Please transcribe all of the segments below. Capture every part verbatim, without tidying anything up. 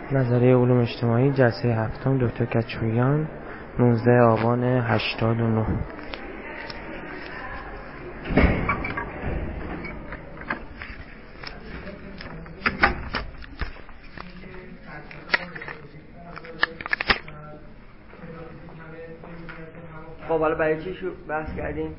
نظریه علوم اجتماعی جلسه هفتم دکتر کچویان نوزده آبان هشتاد و نه. خب حالا برای چی شو بحث کردیم؟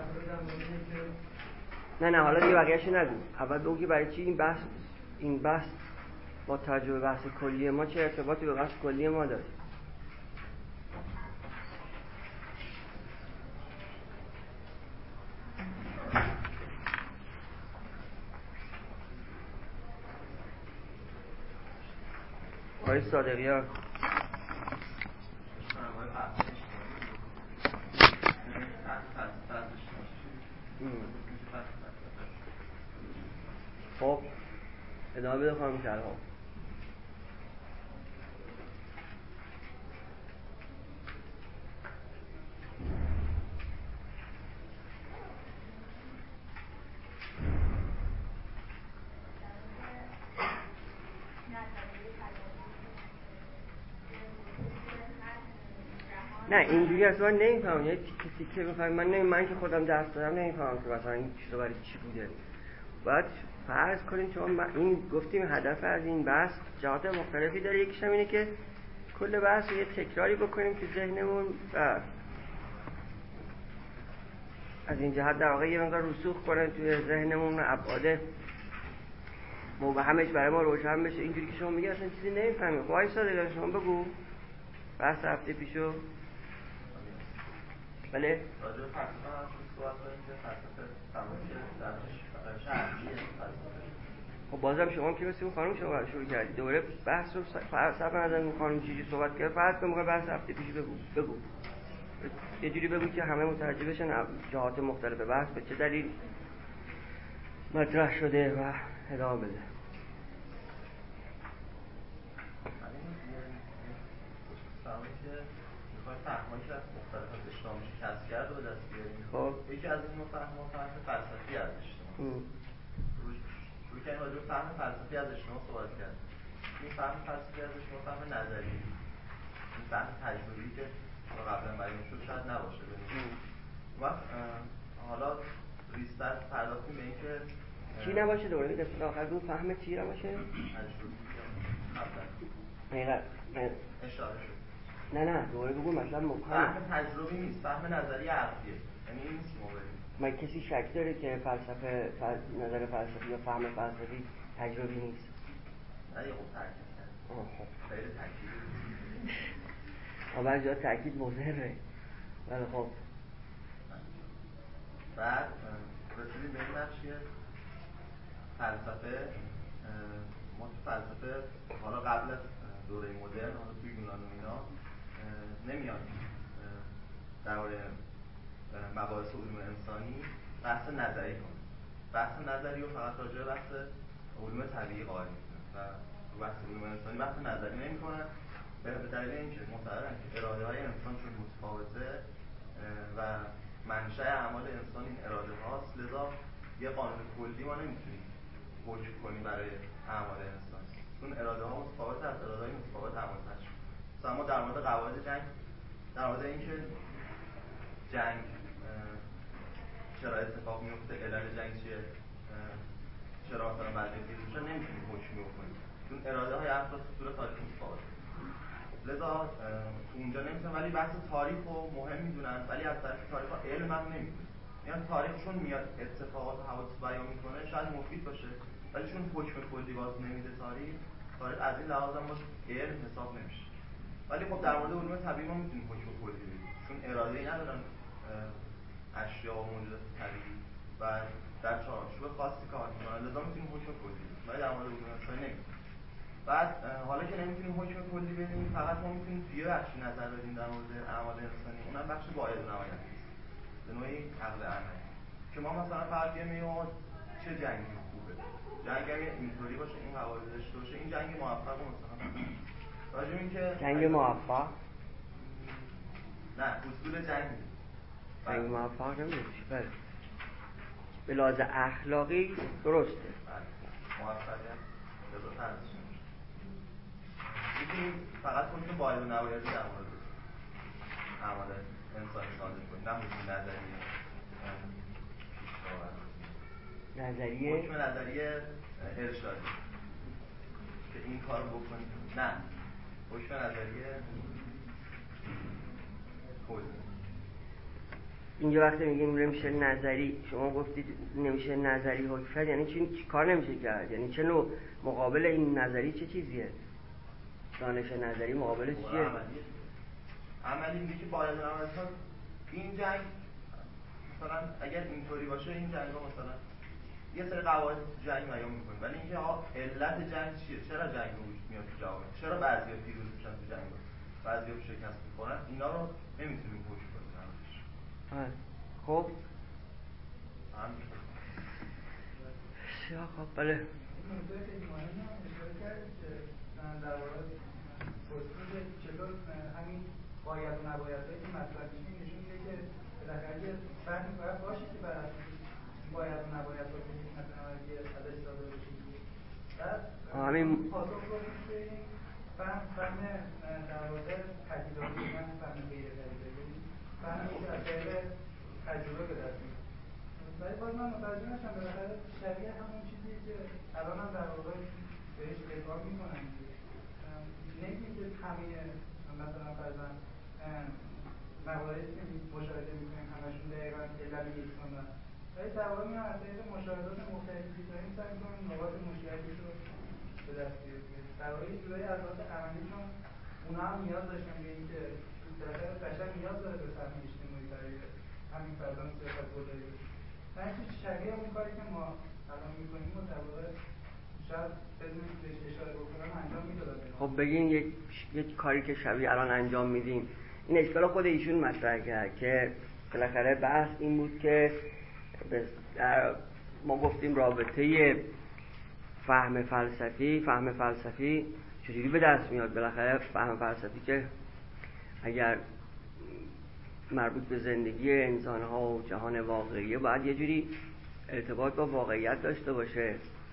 نه نه حالا دیگه بقیه‌شو نگو. اول بگو که برای چی این بحث این بحث با توجه به بحث کلی ما چه ارتباطی به بحث کلی ما داره؟ آقای صادقیان خب ادامه بده خانم شرها. نه اینجوری اصلا من نمیفهمم، یه تیکه تیکه بفهمم. من نمی من که خودم درس دادم نمیفهمم که مثلا این چیزا برای چی بوده. باید فرض کنیم چون این گفتیم هدف از این بحث جهات مختلفی داره. یکیش هم اینه که کل بحث یه تکراری بکنیم تو ذهنمون و از این جهت در واقع یه مقدار رسوخ کنه توی ذهنمون و ابعاد مبهمش برای ما روشن بشه. اینجوری که شما میگه اصلا چیزی نمیفهمیم. خب وایسا دیگه شما بگو بحث هفته پیشو. بله راجع به فلسفه هم صحبت کنیم که فلسفه تمامی درش شرعیه فلسفه. خب بازم شما که مثل اون خانم شما شروع کردید دوباره بحث رو صرف نظر اون خانم چیزی صحبت کرد. فرض کنیم بحث هفته پیش بگو بگو یه جوری بگو که همه متوجه بشن جهات مختلف بحث به چه دلیل مطرح شده و ادامه بده. فهمایی که از مختلف از اجتماع میشه کسب کرد و به دست بیاریم. خب یکی از این فهم ها فهم فلسفی از اجتماع. شروع کردیم راجع به فهم فلسفی از اجتماع صحبت کرد. این فهم فلسفی از اجتماع فهم نظری، این فهم تجربی که قبلا بیان شد شاید نباشه. و حالا ریستر پرداختیم به اینکه چی نباشه دوره دست آخر اون فهم چی نباشه؟ تجربی قبلا. حقیقت اشاره شد. نه نه دوره بگو مثلا مفهوم فهم تجربی نیست، فهم نظری عقلیه. یعنی این نیست که ما بریم ما کسی شک داره که فلسفه فل... نظر فلسفی یا فهم فلسفی تجربی نیست؟ نه یه خوب تاکید کرد. خب خیلی تاکید اما جا تاکید مضره. ولی خب بعد رسیدیم به این نقش که فلسفه ما تو فلسفه حالا قبل از دوره مدرن حالا توی یونان و اینا نمیان درباره مباحث علوم انسانی بحث نظری کنن. بحث نظری رو فقط راجع به بحث علوم طبیعی قائل میکنن و تو بحث علوم انسانی بحث نظری نمیکنن به دلیل اینکه معتقدن که اراده های انسان چون متفاوته و منشأ اعمال انسان این اراده هاست، لذا یه قانون کلی ما نمیتونیم حکم کنیم برای اعمال انسان چون اراده ها متفاوت از اراده های متفاوت اعمال تشکیل. مثلا ما در مورد قواعد جنگ در مورد اینکه جنگ چرا اتفاق میفته، علل جنگ چیه، چرا مثلا بعضی چیز میشه نمیتونیم حکم بکنیم چون اراده های افراد تو طول تاریخ متفاوته. لذا تو اونجا نمیتونن، ولی بحث تاریخ رو مهم میدونن ولی از طرف تاریخ ها علم هم نمیدونن. یعنی تاریخ چون میاد اتفاقات و حوادث بیان میکنه شاید مفید باشه ولی چون حکم کلی باز نمیده تاریخ تاریخ از این لحاظ هم باز علم حساب نمیشه. ولی خب در مورد علوم طبیعی ما میتونیم حکم کلی بدیم چون اراده‌ای ندارن اشیا و موجودات طبیعی و در چارچوب خاصی کار میکنن، لذا میتونیم حکم کلی بدیم ولی در مورد علوم انسانی نمیتونیم. بعد حالا که نمیتونیم حکم کلی بدیم فقط ما میتونیم توی بخشی نظر بدیم در مورد اعمال انسانی، اونم بخش باید و نباید است به نوعی عقل عملی که ما مثلا فرض کنیم چه جنگی خوبه، جنگ اگه اینطوری باشه این قواعد داشته باشه این جنگ موفق مثلا راجع به اینکه جنگ موفق نه اصول جنگ جنگ موفق نمیشه. بله به لحاظ اخلاقی درسته. موفقیت لذا فرض فقط حکم باید و نبایدی در مورد اعمال انسانی صادر کنید، نه حکم نظریه نظریه حکم نظریه ارشادی که این کار رو بکنید، نه حکم نظریه کلی. اینجا وقتی میگیم نمیشه نظری، شما گفتید نمیشه نظری حکم کرد، یعنی چی کار نمیشه کرد؟ یعنی چه نوع مقابل این نظری چه چیزیه؟ دانش نظری مقابلش چیه؟ عملی عملی میگه که باید نباید این جنگ مثلا اگر اینطوری باشه این جنگ ها مثلا یه سری قواعد جنگ بیان میکنه، ولی اینکه آقا علت جنگ چیه؟ چرا جنگ به وجود میاد تو جواب؟ چرا بعضیا پیروز میشن تو جنگ؟ بعضیا شکست میخورن؟ اینا رو نمیتونیم حکم کنیم. خب بسیار خب. بله موضوع خیلی مهمی هم اشاره کردید که در واقع پرسید چطور همین باید و نبایدهایی که مطرح میشه نشون میده که بالاخره یه فهمی باید باشه که بر اساس باید و نباید رو بگید مثلا یه ازش صادر بشه. بعد همین پاسخ رو که این فهم فهم در واقع پدیداری، نه فهم غیر پدیداری، فهمی که از طریق تجربه به دست میاد. ولی باز من متوجه نشم بالاخره شبیه همون چیزی که الان هم در واقع بهش ادعا میکنن، نمیگیم که همه مثلا فرضاً مواردی که مشاهده میکنیم همشون دقیقاً علل یکسان هست، ولی در واقع میان از طریق مشاهدات مختلفی داریم سعی میکنیم نقاط مشترکش رو به دست بیاریم. در واقع یه جورایی از لحاظ عملی چون اونا هم نیاز داشتن به اینکه بالاخره بشر نیاز داره به فهم اجتماعی برای همین فرضاً سیاست‌گذاری بشه. همین شبیه اون کاری که ما الان میکنیم و در واقع شاید بدون بهش اشاره بکنم انجام میدادن. خب بگین یک یک کاری که شبیه الان انجام میدیم. این اشکال خود ایشون مطرح کرد که بالاخره بحث این بود که ما گفتیم رابطه فهم فلسفی فهم فلسفی چجوری به دست میاد. بالاخره فهم فلسفی که اگر مربوط به زندگی انسان‌ها و جهان واقعیه باید یه جوری ارتباط با واقعیت داشته باشه،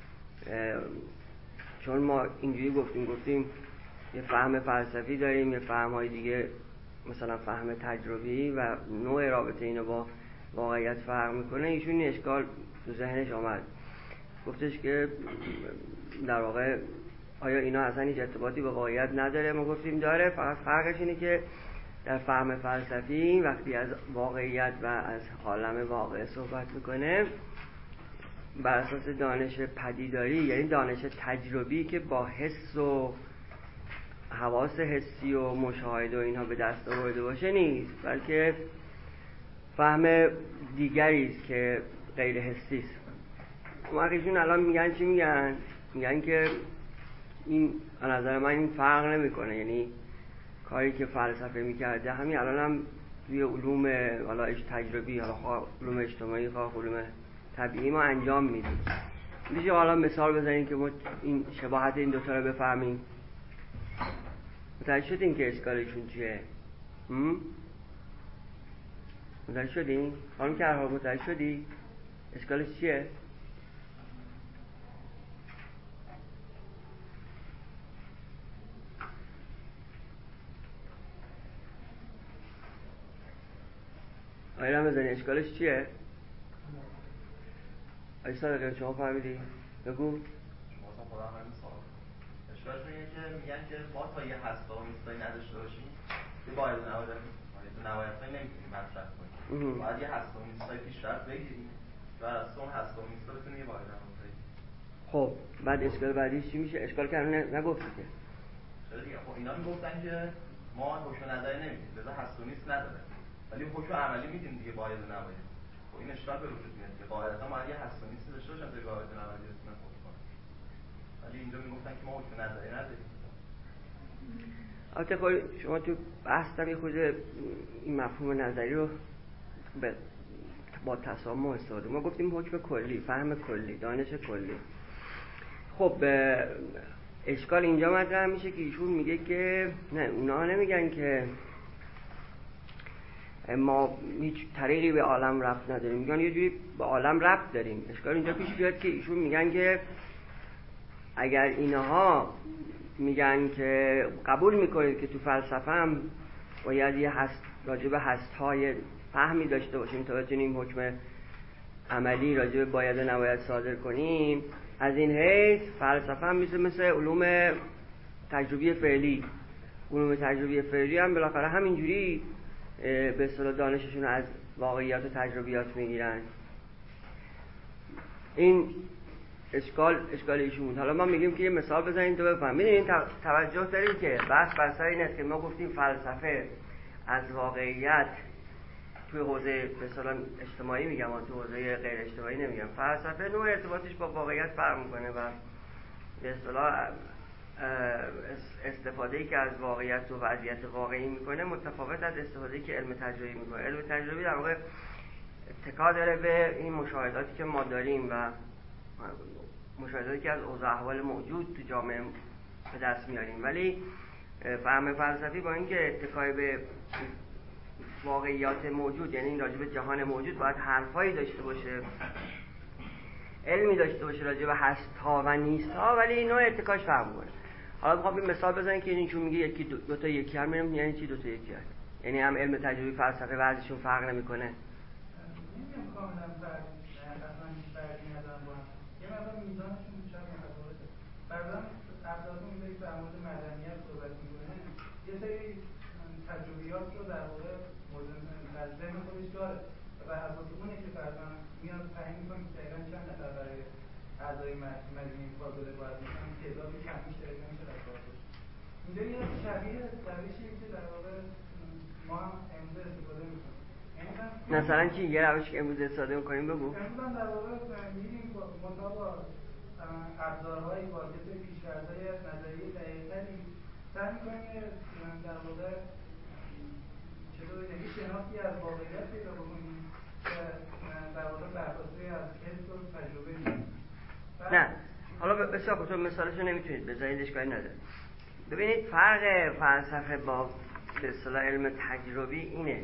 چون ما اینجوری گفتیم گفتیم یه فهم فلسفی داریم، یه فهم‌های دیگه مثلا فهم تجربی و نوع رابطه اینو با واقعیت فرق میکنه. ایشون اشکال تو ذهنش آمد، گفتش که در واقع آیا اینا اصلا هیچ ارتباطی با واقعیت نداره؟ ما گفتیم داره، فقط فرقش اینه که در فهم فلسفی وقتی از واقعیت و از عالم واقع صحبت میکنه بر اساس دانش پدیداری، یعنی دانش تجربی که با حس و حواس حسی و مشاهده و اینها به دست آورده باشه نیست، بلکه فهم دیگری است که غیر حسی است. مخیشون الان میگن چی میگن؟ میگن که این از نظر من این فرق نمیکنه، یعنی کاری که فلسفه میکرده همین الان هم توی علوم حالا تجربی، حالا خواه علوم اجتماعی خواه علوم طبیعی ما انجام میدیم. میشه حالا مثال بزنیم که ما این شباهت این دوتا رو بفهمیم. متوجه شدین که اشکالشون چیه؟ متوجه شدین؟ خانم کرها متوجه شدی؟ اشکالش چیه؟ آیرم بزنی اشکالش چیه؟ آیه صادقه شما فهمیدی؟ بگو. شما اصلا خدا همین سوال اشکالش اینه که میگن که ما تا یه هسته و نیستایی نداشته باشیم یه باید و نباید نبایدهایی نمیتونیم مطرح کنیم، باید یه هسته و نیستایی پیشرفت بگیریم و از اون هسته و نیستا بتونیم یه باید و نبایدهایی. خب بعد اشکال بعدیش چی میشه؟ اشکال که همین نگفتی که چرا دیگه؟ خب اینا میگفتن که ما حکم نظری نمیدیم لذا هست و نیست نداره، ولی حکم عملی میدیم دیگه باید و نباید. خب این اشکال به وجود میاد که قاعدتا ما یه هست و نیستی داشته باشن تا باید و نباید بتونن حکم کنن، ولی اینجا میگفتن که ما حکم نظری نداریم. البته خب شما تو بحثم یه خود این مفهوم نظری رو با تسامح استفاده، ما گفتیم حکم کلی، فهم کلی، دانش کلی. خب اشکال اینجا مطرح میشه که ایشون میگه که نه، اونا نمیگن که ما هیچ طریقی به عالم ربط نداریم، میگن یه جوری به عالم ربط داریم. اشکال اینجا پیش بیاد که ایشون میگن که اگر اینها میگن که قبول میکنید که تو فلسفه هم باید یه هست راجع به هست‌های فهمی داشته باشیم تا بتونیم حکم عملی راجع به باید و نباید صادر کنیم. از این حیث فلسفه هم مثل مثل علوم تجربی فعلی علوم تجربی فعلی هم بالاخره همینجوری به اصطلاح دانششون از واقعیات و تجربیات میگیرن. این اشکال اشکال ایشون بود. حالا ما میگیم که یه مثال بزنید تا بفهمید. میدونید توجه دارید که بحث بر سر این است که ما گفتیم فلسفه از واقعیت توی حوزه به اصطلاح اجتماعی میگم و توی حوزه غیر اجتماعی نمیگم، فلسفه نوع ارتباطش با واقعیت فرق میکنه و به اصطلاح استفاده‌ای که از واقعیت و وضعیت واقعی میکنه متفاوت از استفاده‌ای که علم تجربی میکنه. علم تجربی در واقع اتکا داره به این مشاهداتی که ما داریم و مشاهداتی که از اوضاع احوال موجود تو جامعه به دست میاریم، ولی فهم فلسفی با اینکه اتکای به واقعیات موجود، یعنی راجع به جهان موجود، باید حرفایی داشته باشه، علمی داشته باشه راجع به هست‌ها و نیست‌ها، ولی نوع اتکاش فرق می‌کنه. حالا می‌خوام این مثال بزنم که این چون میگه یکی دو, دو تا یکی هم میگم، یعنی چی دو تا یکی هست؟ یعنی هم علم تجربی فلسفه ورزشون فرق نمی‌کنه. نمی‌گم کاملاً فرق اصلا فرقی ندارن با هم. یه مقدار میزانشون شاید متفاوته. بعضا افلاطون میگه که در مورد مدنیت صحبت می‌کنه، یه سری تجربیات رو در واقع مورد در ذهن خودش داره و اساس اونه که بعضا میاد تعیین می‌کنه که دقیقاً چند نفر برای اعضای مجموعه کار بده باید مثلا تعدادی کمیش داره نمیشه در کار باشه. اینجا یه شبیه روشیه که در واقع ما هم امروز استفاده می‌کنیم. مثلا چی یه روش که امروز استفاده می‌کنیم بگو. امروز هم در واقع می‌بینیم مطابق ابزارهای واجد پیش‌فرض‌های نظری دقیق‌تری سعی می‌کنیم در واقع چطور یعنی شناختی از واقعیت پیدا بکنیم که در واقع برخواسته از حس و تجربه می‌کنیم. نه حالا بسیار خوب، مثالشو نمیتونید بذارید، اشکالی نداره. ببینید فرق فلسفه با به اصطلاح علم تجربی اینه.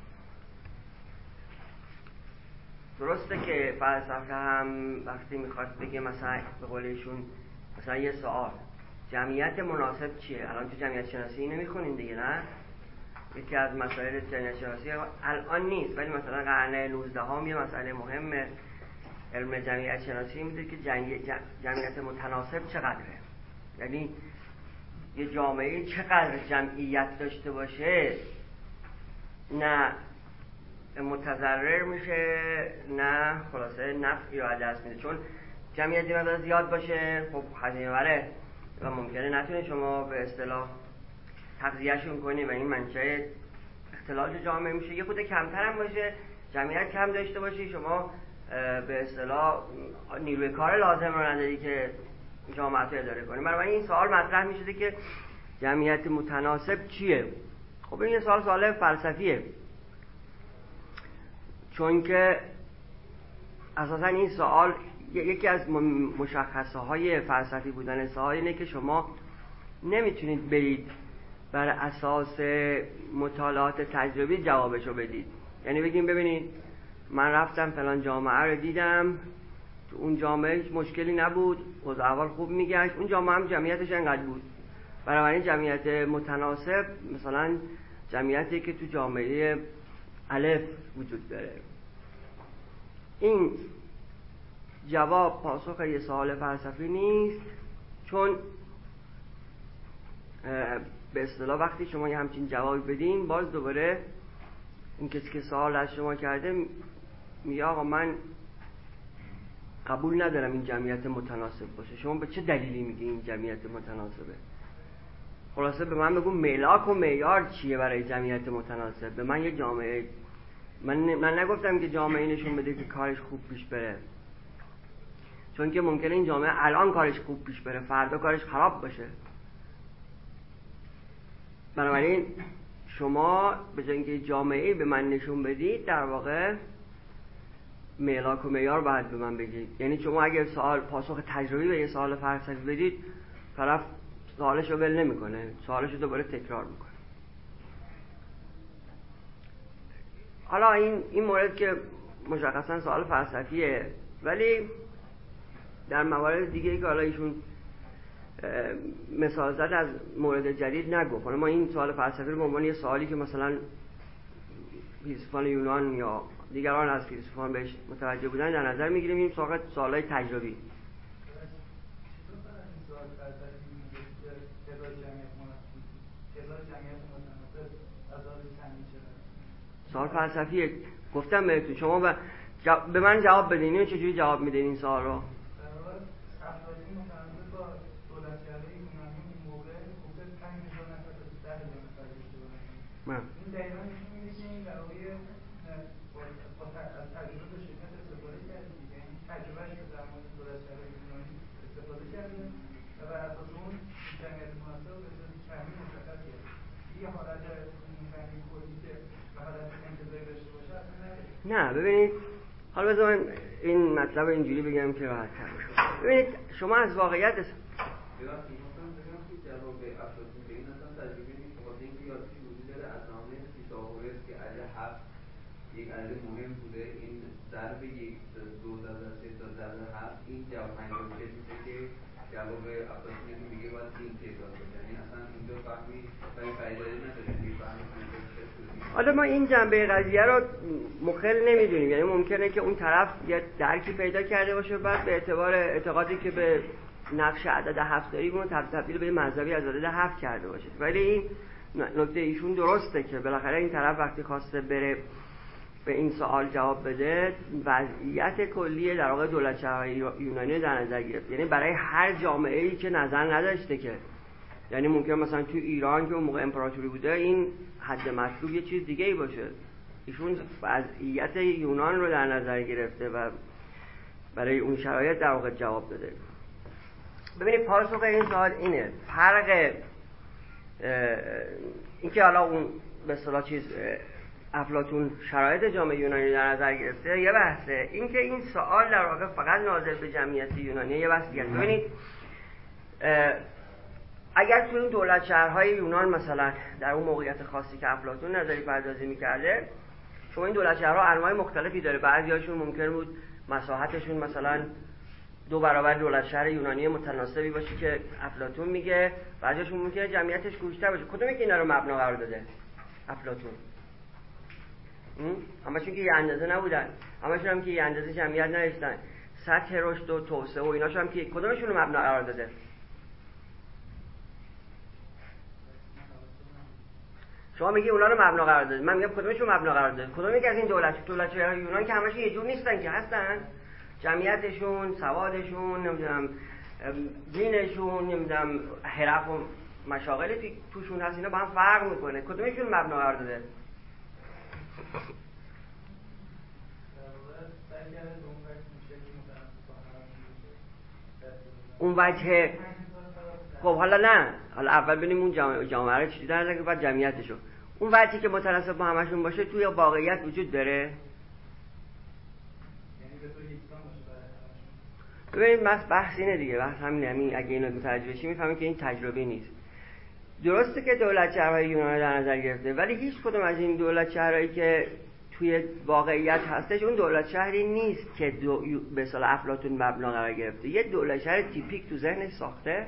درسته که فلسفه هم وقتی میخواد بگه مثلا به قول ایشون مثلا یه سوال جمعیت مناسب چیه؟ الان تو جمعیت شناسی نمیخونین دیگه، نه؟ یکی از مسائل جمعیت شناسی الان نیست، ولی مثلا قرن نوزدهم یه مسئله مهمه علم جمعیت شناسی میده که جمعیت متناسب چقدره، یعنی یه جامعه چقدر جمعیت داشته باشه نه متضرر میشه نه خلاصه نفعی رو از دست میده. چون جمعیتی مقدار زیاد باشه خب هزینه بره و ممکنه نتونه شما به اصطلاح تغذیه‌شون کنی و این منشأ اختلال جامعه میشه. یه خود کمتر هم باشه، جمعیت کم داشته باشی، شما به اصطلاح نیروی کار لازم رو نداری که جامعه رو اداره کنی. بنابراین این سوال مطرح میشه که جمعیت متناسب چیه؟ خب این یه سوال سوال فلسفیه، چون که اساسا این سوال یکی از مشخصه های فلسفی بودن سوال اینه که شما نمیتونید برید بر اساس مطالعات تجربی جوابشو بدید. یعنی بگیم ببینید من رفتم فلان جامعه رو دیدم، تو اون جامعه مشکلی نبود، اوضاع احوال خوب میگشت، اون جامعه هم جمعیتش انقدر بود. بنابراین جمعیت متناسب مثلا جمعیتی که تو جامعه الف وجود داره. این جواب پاسخ یه سوال فلسفی نیست، چون به اصطلاح وقتی شما یه همچین جوابی بدین باز دوباره این کسی که سوال از شما کرده میگه آقا من قبول ندارم این جمعیت متناسب باشه. شما به چه دلیلی میگی این جمعیت متناسبه؟ خلاصه به من بگو ملاک و معیار چیه برای جمعیت متناسب؟ به من یه جامعه من, من نگفتم که جامعه نشون بده که کارش خوب پیش بره، چون که ممکنه این جامعه الان کارش خوب پیش بره فردا کارش خراب باشه. بنابراین شما به جای اینکه جامعه به من نشون بدید در واقع ملاک و معیار باید به من بگید. یعنی شما اگر سوال پاسخ تجربی به یه سوال فلسفی بدید طرف سوالش رو ول نمیکنه، سوالش رو دوباره تکرار میکنه. حالا این این مورد که مشخصا سوال فلسفیه، ولی در موارد دیگه که حالا ایشون مثال زد از مورد جدید نگفت. ما این سوال فلسفی رو به عنوان یه سوالی که مثلا فیلسوفان یونان یا دیگران از فیلسوفان بهش متوجه بودن در نظر میگیریم. این سوال سوالای تجربی. سوال فلسفیه. گفتم بهتون شما به, جو... به من جواب بدین. اینو چجوری جواب میدین این سوال رو؟ من این دقیقاً نشون میده که این در واقع از تجربه به شدت استفاده کرده دیگه. این تجربهش که در مورد دولت‌شهرهای یونانی استفاده کرده و بر اساس اون جمعیت مناسب به صورت کمی مشخص کرده. یه حالت مفهومی کلی که به حالت انتزاعی داشته باشه اصلا نداره. نه ببینید، حالا بذار من این مطلب اینجوری بگم که راحت‌تر باشه. ببینید شما از واقعیت است یک عدد مهم بوده. این ضرب یک دو ضرب سه تا ضرب هفت این جواب پنجاه و شش میشه که جواب افلاطونی که میگه باید این تعداد باشه. یعنی اصلا اینجا فهمی برای فایده نداره که فهمی پنجاه و شش بود. حالا ما این جنبه قضیه رو مخل نمیدونیم. یعنی ممکنه که اون طرف یه درکی پیدا کرده باشه بعد به اعتبار اعتقادی که به نقش عدد هفت داری اون تبدیل به مذهبی از عدد هفت کرده باشه. ولی این نکته ایشون درسته که بالاخره این طرف وقتی خواسته بره به این سوال جواب بده وضعیت کلی در واقع دولت‌شهرهای یونانی در نظر گرفت. یعنی برای هر جامعه‌ای که نظر نداشته که یعنی ممکن مثلا تو ایران که اون موقع امپراتوری بوده این حد مطلوب یه چیز دیگه ای باشه. ایشون وضعیت یونان رو در نظر گرفته و برای اون شرایط در واقع جواب داده. ببینید پاسخ این سوال اینه. فرق اینکه حالا اون به اصطلاح چیز افلاطون شرایط جامعه یونانی در نظر گرفته یه بحثه. اینکه این سوال در واقع فقط ناظر به جمعیت یونانی یه بحث دیگه. ببینید اگر تو این دولت شهرهای یونان مثلا در اون موقعیت خاصی که افلاطون نظری پردازی می‌کرده شما این دولت شهرها انواع مختلفی داره. بعضی‌هاشون ممکن بود مساحتشون مثلا دو برابر دولت شهر یونانی متناسبی باشه که افلاطون میگه، بعضی‌هاشون ممکنه جمعیتش بیشتر باشه. کدومی که اینا رو مبنا قرار داده افلاطون؟ همشون که یه اندازه نبودن، همشون هم که یه اندازه جمعیت نداشتن، سطح رشد و توسعه و ایناشون هم که کدومشون رو مبنا قرار داده؟ شما میگی اونا رو مبنا قرار داده، من میگم کدومشون مبنا قرار داده؟ کدومی که از این دولت دولت شهرهای یونان که همشون یه جور نیستن که هستن، جمعیتشون، سوادشون، نمیدونم دینشون، نمیدونم حرف و مشاغلی توشون هست، اینا با هم فرق میکنه. کدومشون مبنا قرار داده؟ اون وجه خب حالا نه، حالا اول ببینیم اون جامعه جامعه رو چیزی داره که بعد جمعیتشو. اون وجهی که متناسب با همشون باشه توی واقعیت وجود داره. ببینید بحث بحث اینه دیگه، بحث همین همین اگه اینو متوجه بشی میفهمیم که این تجربه نیست. درسته که دولت شهرهای یونان در نظر گرفته ولی هیچ کدوم از این دولت شهرهایی که توی واقعیت هستش اون دولت شهری نیست که دو... به اصطلاح افلاطون مبنا قرار گرفته. یه دولت شهر تیپیک تو ذهنش ساخته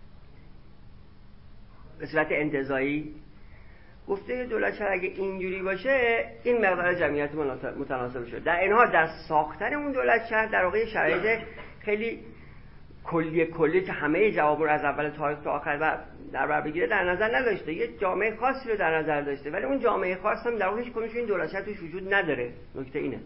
به صورت انتزاعی. گفته یه دولت شهر اگه اینجوری باشه این مقدار جمعیت متناسب شده. در این حال در ساختن اون دولت شهر در واقع شرایط خیلی کلی کلی که همه جواب رو از اول تاریخ تا آخر و در بر بگیره در نظر نداشته. یه جامعه خاصی رو در نظر داشته ولی اون جامعه خاص هم در واقع هیچ کدومش این دولت شهر توش وجود نداره. نکته اینه.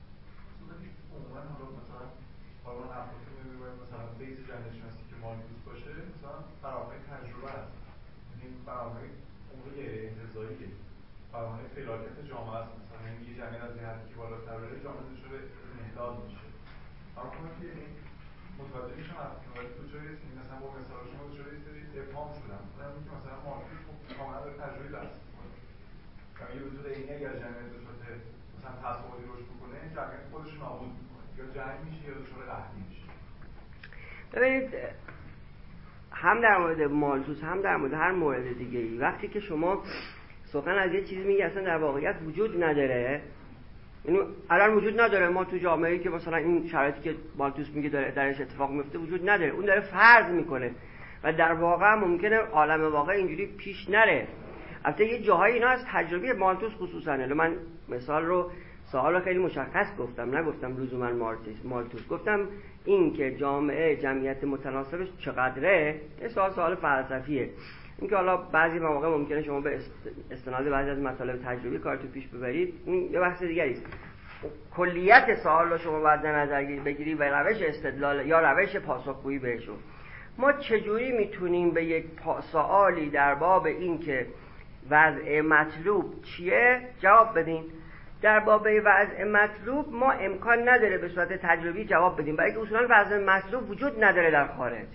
مثلا بیس جامعه شناسی که مارکوس باشه مثلا فرآیند تجربه است. این فرآیند امور انتزاعیه. فرآیند فلاکت جامعه است. مثلا یه جامعه از جهتی که بالاتر بره جامعه دچار انحلال میشه. اما که متوجه میشم وقتی تو جایی هستیم مثلا با مثال شما تو جایی هستید ابهام شدم. مثلا اینکه مثلا مارکوس کاملا داره تجربه درس میکنه. یعنی به وجود اینه اگر جامعه به صورت مثلا تصاعدی رشد بکنه جامعه خودش رو نابود میکنه. یا جنگ میشه یا دچار قحطی میشه. ببینید هم در مورد مالتوس هم در مورد هر مورد دیگه ای وقتی که شما سخن از یه چیزی میگی اصلا در واقعیت وجود نداره، اینو الان وجود نداره، ما تو جامعه‌ای که مثلا این شرایطی که مالتوس میگه داره درش اتفاق میفته وجود نداره، اون داره فرض میکنه. و در واقع ممکنه عالم واقع اینجوری پیش نره. البته یه جاهایی اینا از تجربه مالتوس خصوصا، من مثال رو سوال رو خیلی مشخص گفتم، نگفتم لزوما مالتوس، گفتم این که جامعه جمعیت متناسبش چقدره یه سوال سوال فلسفیه. این که حالا بعضی مواقع ممکنه شما به استناد بعضی از مطالب تجربی کارتو پیش ببرید، این یه بحث دیگری است. کلیت سوال رو شما باید در نظر بگیری و روش استدلال یا روش پاسخگویی بهشون. ما چجوری میتونیم به یک سوالی در باب این که وضع مطلوب چیه جواب بدیم؟ در باب وضع مطلوب ما امکان نداره به صورت تجربی جواب بدیم، برای که اصولا وضع مطلوب وجود نداره در خارج.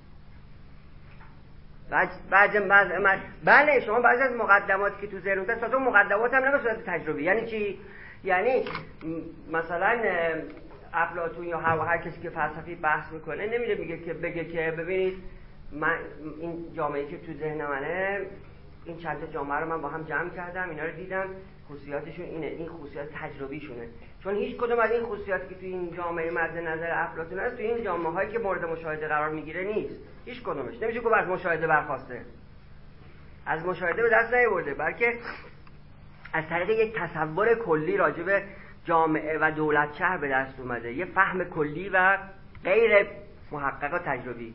بعد وضع مطلوب بله شما بعضی از مقدماتی که تو ذهنتون هست، تو مقدمات هم نه به صورت تجربی. یعنی چی؟ یعنی مثلا افلاطون یا هر کسی که فلسفی بحث میکنه نمیره میگه که بگه که ببینید من این جامعه‌ای که تو ذهن منه، این چند تا جامعه رو من با هم جمع کردم، اینا رو دیدم، خصوصیاتشون اینه، این خصوصیات تجربیشونه. چون هیچ کدوم از این خصوصیاتی که تو این جامعه مد نظر افلاطون هست تو این جامعه‌هایی که مورد مشاهده قرار میگیره نیست. هیچ کدومش نمیشه گفت از مشاهده برخواسته، از مشاهده به دست نیاورده، بلکه از طریق یک تصور کلی راجع به جامعه و دولت شهر به دست اومده، یه فهم کلی و غیر محقق و تجربی.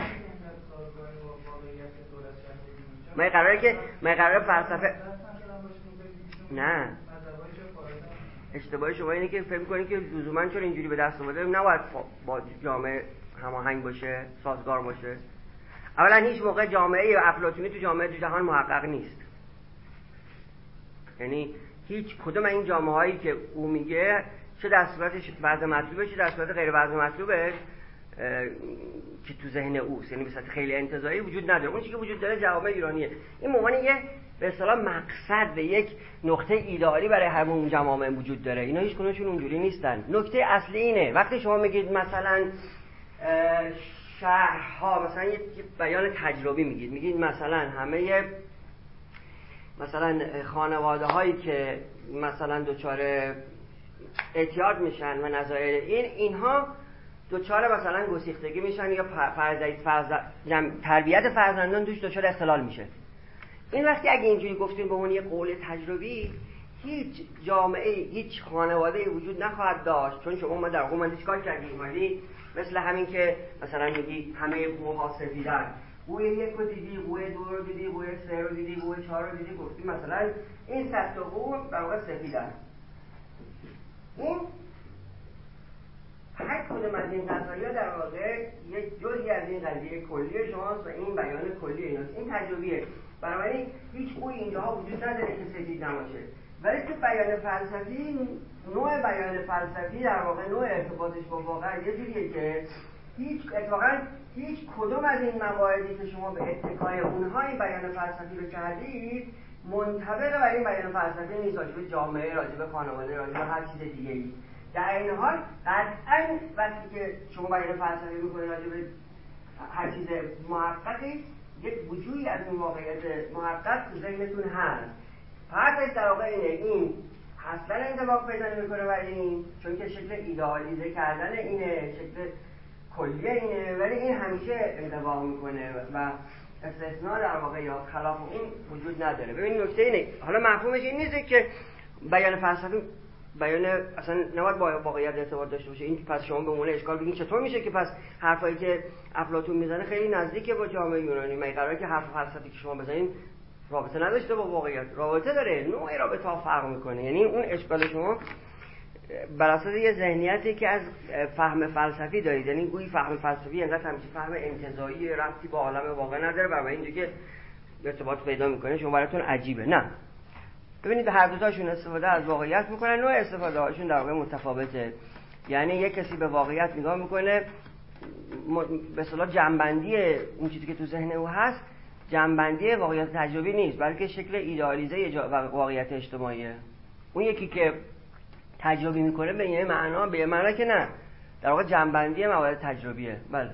ما قراره که ما قراره فلسفه نه اشتباهی شما اینه که فکر می‌کنید که لزوما چون اینجوری به دست اومده نباید با جامعه هماهنگ باشه، سازگار باشه. اولا هیچ موقع جامعه افلاطونی تو جامعه تو جهان محقق نیست. یعنی هیچ کدوم این جامعه‌هایی که او میگه چه در صورت وضع مطلوبه چه در صورت غیر وضع مطلوبه که تو ذهن اوست، یعنی به صورت خیلی انتزاعی وجود نداره. اون چیزی که وجود داره جوامع ایرانیه. این موقع یه به اصطلاح مقصد، یک نقطه ایدئالی برای همون جوامع وجود داره. اینا هیچ کدومشون اونجوری نیستن. نکته اصلی اینه وقتی شما میگید مثلا شهرها، مثلا یه بیان تجربی میگید، میگید مثلا همه مثلا خانواده هایی که مثلا دچار اعتیاد میشن و نظایر این اینها دچار مثلا گسیختگی میشن یا فرزند فرزند تربیت فرزندان توش دچار اختلال میشه. این وقتی اگه اینجوری گفتیم به اون یه قول تجربی، هیچ جامعه هیچ خانواده وجود نخواهد داشت، چون شما ما در واقع من چیکار کردیم؟ ولی مثل همین که مثلا میگی همه قوها سفیدن، قوه یک رو دیدی، قوه دو رو دیدی، قوه سه رو دیدی، قوه چهار رو دیدی، گفتی مثلا این صد تا قوه در واقع سفیدن. این هر کدوم از این قضایا در واقع یک جزئی از این قضیه کلی شماست و این بیان کلی ایناست. این تجربیه. بنابراین هیچ قوی اینجاها وجود نداره که سفید نباشه. ولی تو بیان فلسفی، نوع بیان فلسفی در واقع نوع ارتباطش با واقع یه جوریه که هیچ اتفاقا هیچ کدوم از این مواردی که شما به اتکای اونها این بیان فلسفی رو کردید منطبق بر این بیان فلسفی نیست. راجع به جامعه، راجع به خانواده، راجع به هر چیز دیگه ای. در این حال قطعاً وقتی که شما بیان فلسفی میکنید راجع به هر چیز محققی، یک وجودی از این واقعیت محقق تو ذهنتون هست. پرتش در واقع اینه، این اصلا انطباق پیدا نمیکنه بر این، چون که شکل ایدئالیزه کردن اینه، شکل کلی اینه، ولی این همیشه انطباق میکنه و استثناء در واقع یا خلاف اون وجود نداره. ببین نکته اینه، حالا مفهومش این نیست که بیان فلسفی بیان اصلا نباید با واقعیت ارتباط داشته باشه. این پس شما به معنی اشکال بگین چطور میشه که پس حرفایی که افلاطون میزنه خیلی نزدیکه با جامعه یونانی؟ مگه قراره که حرف فلسفی که شما بزنین رابطه نداشته با واقعیت؟ رابطه داره، نوع رابطه ها فرق میکنه. یعنی اون اشکال شما بر اساس یه ذهنیتی که از فهم فلسفی دارید، یعنی گویی فهم فلسفی انقدر همیشه فهم انتزاعی ربطی با عالم واقع نداره و اینجوری که ارتباط پیدا میکنه شما براتون عجیبه. نه، ببینید هر دو تاشون استفاده از واقعیت میکنن، نوع استفاده هاشون در واقع متفاوته. یعنی یک کسی به واقعیت نگاه میکنه، به اصطلاح جنبندی اون چیزی که تو ذهن او هست جنبندی واقعیت تجربی نیست، بلکه شکل ایدئالیزه واقعیت اجتماعیه. اون یکی که تجربی میکنه به این معنا، به معنا که نه، در واقع جنبندی موارد تجربیه. بله.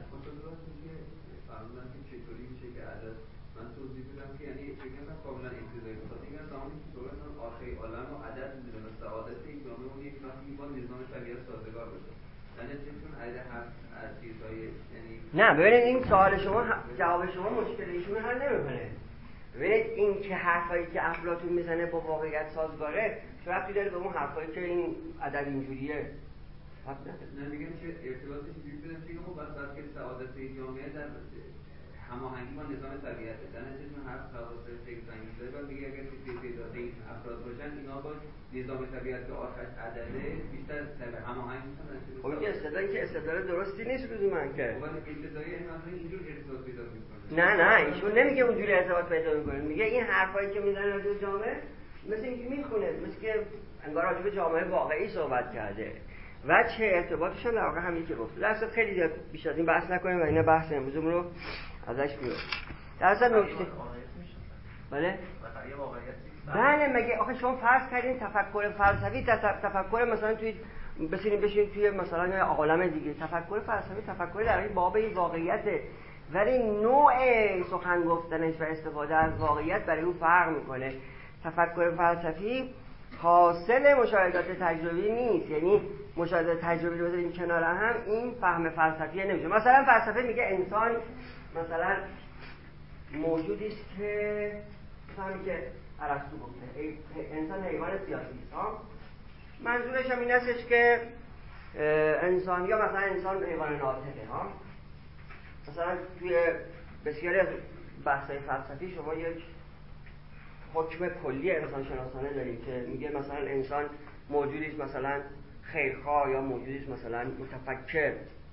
دانشتون علیه هست از چیزهای یعنی نه ببینید این سوال شما جواب شما مشکل ایشون حل نمیکنه. ببینید این که حرفایی که افلاطون میزنه با واقعیت سازگاره چه ربطی داره به اون حرفایی که این عدد اینجوریه؟ نه میگم که ارتباطش اینجوری بدم که خب وقتی که سعادت جامعه در هماهنگی با نظام طبیعته. دانشتون هر خواص فکر سنگی داره و میگه اگر که تعداد این افراد باشن اینا با نظام طبیعت که آخرش عدده بیشتر هماهنگ میشن. خب این استدلال که استدلال درستی نیست لزوما که. خب ابتدایی این مثلا اینجور ارتباط پیدا میکنه. نه نه ایشون نمیگه اونجوری ارتباط پیدا میکنه، میگه این حرفایی که میزنه راجع به جامعه مثل اینکه میخونه، مثل که انگار راجع به جامعه واقعی صحبت کرده و چه ارتباطش هم در واقع همین که گفت. در اصل خیلی زیاد بیش از این بحث نکنیم و اینا بحث امروزمون رو ازش میاد. در اصل نکته بله بله مگه آخه شما فرض کردین تفکر فلسفی تفکر مثلا توی بسینیم بشین توی مثلا یه عالم دیگه، تفکر فلسفی تفکر در این باب این واقعیته، ولی نوع سخن گفتنش و استفاده از واقعیت برای اون فرق میکنه. تفکر فلسفی حاصل مشاهدات تجربی نیست، یعنی مشاهدات تجربی رو بذاریم کنار هم این فهم فلسفی نمیشه. مثلا فلسفه میگه انسان مثلا موجودی است که همین که ارسطو گفته انسان حیوان سیاسی است ها، منظورش هم این استش که انسان یا مثلا انسان حیوان ناطقه ها. مثلا توی بسیاری از بحث‌های فلسفی شما یک حکم کلی انسان شناسانه داریم که میگه مثلا انسان موجودی است مثلا خیرخواه یا موجودی است مثلا متفکر.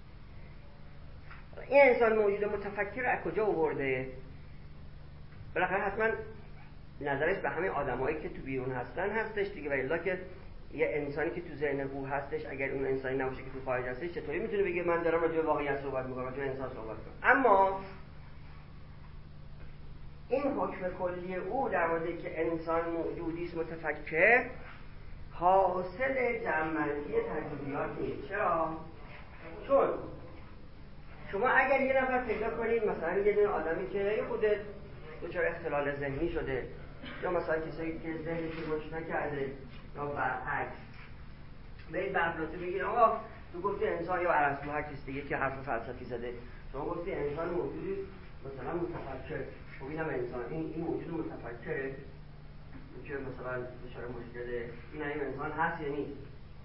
این انسان موجود متفکر از کجا آورده؟ بالاخره حتما نظرش به همین آدمایی که تو بیرون هستن هستش دیگه، و الا که یه انسانی که تو ذهن او هستش اگر اون انسانی نباشه که تو خارج هستش چطوری میتونه بگه من دارم راجع به واقعیت صحبت میکنم، راجع به انسان صحبت میکنم؟ اما این حکم کلی او در موردی که انسان موجودی است متفکر حاصل جمع‌بندی تجربیات نیست. چرا؟ چون شما اگر یه نفر پیدا کنید مثلا یه دونه آدمی که یه خود دچار اختلال ذهنی شده یا مثلا کسایی که ذهنشون رشد نکرده یا برعکس، برید به افلاطون بگید آقا تو گفتی انسان یا ارسطو هر کس دیگه که حرف فلسفی زده شما گفتی انسان موجودی مثلا متفکر، خب اینم انسان این این موجود متفکره که مثلا دچار مشکله این هم انسان هست یا نیست؟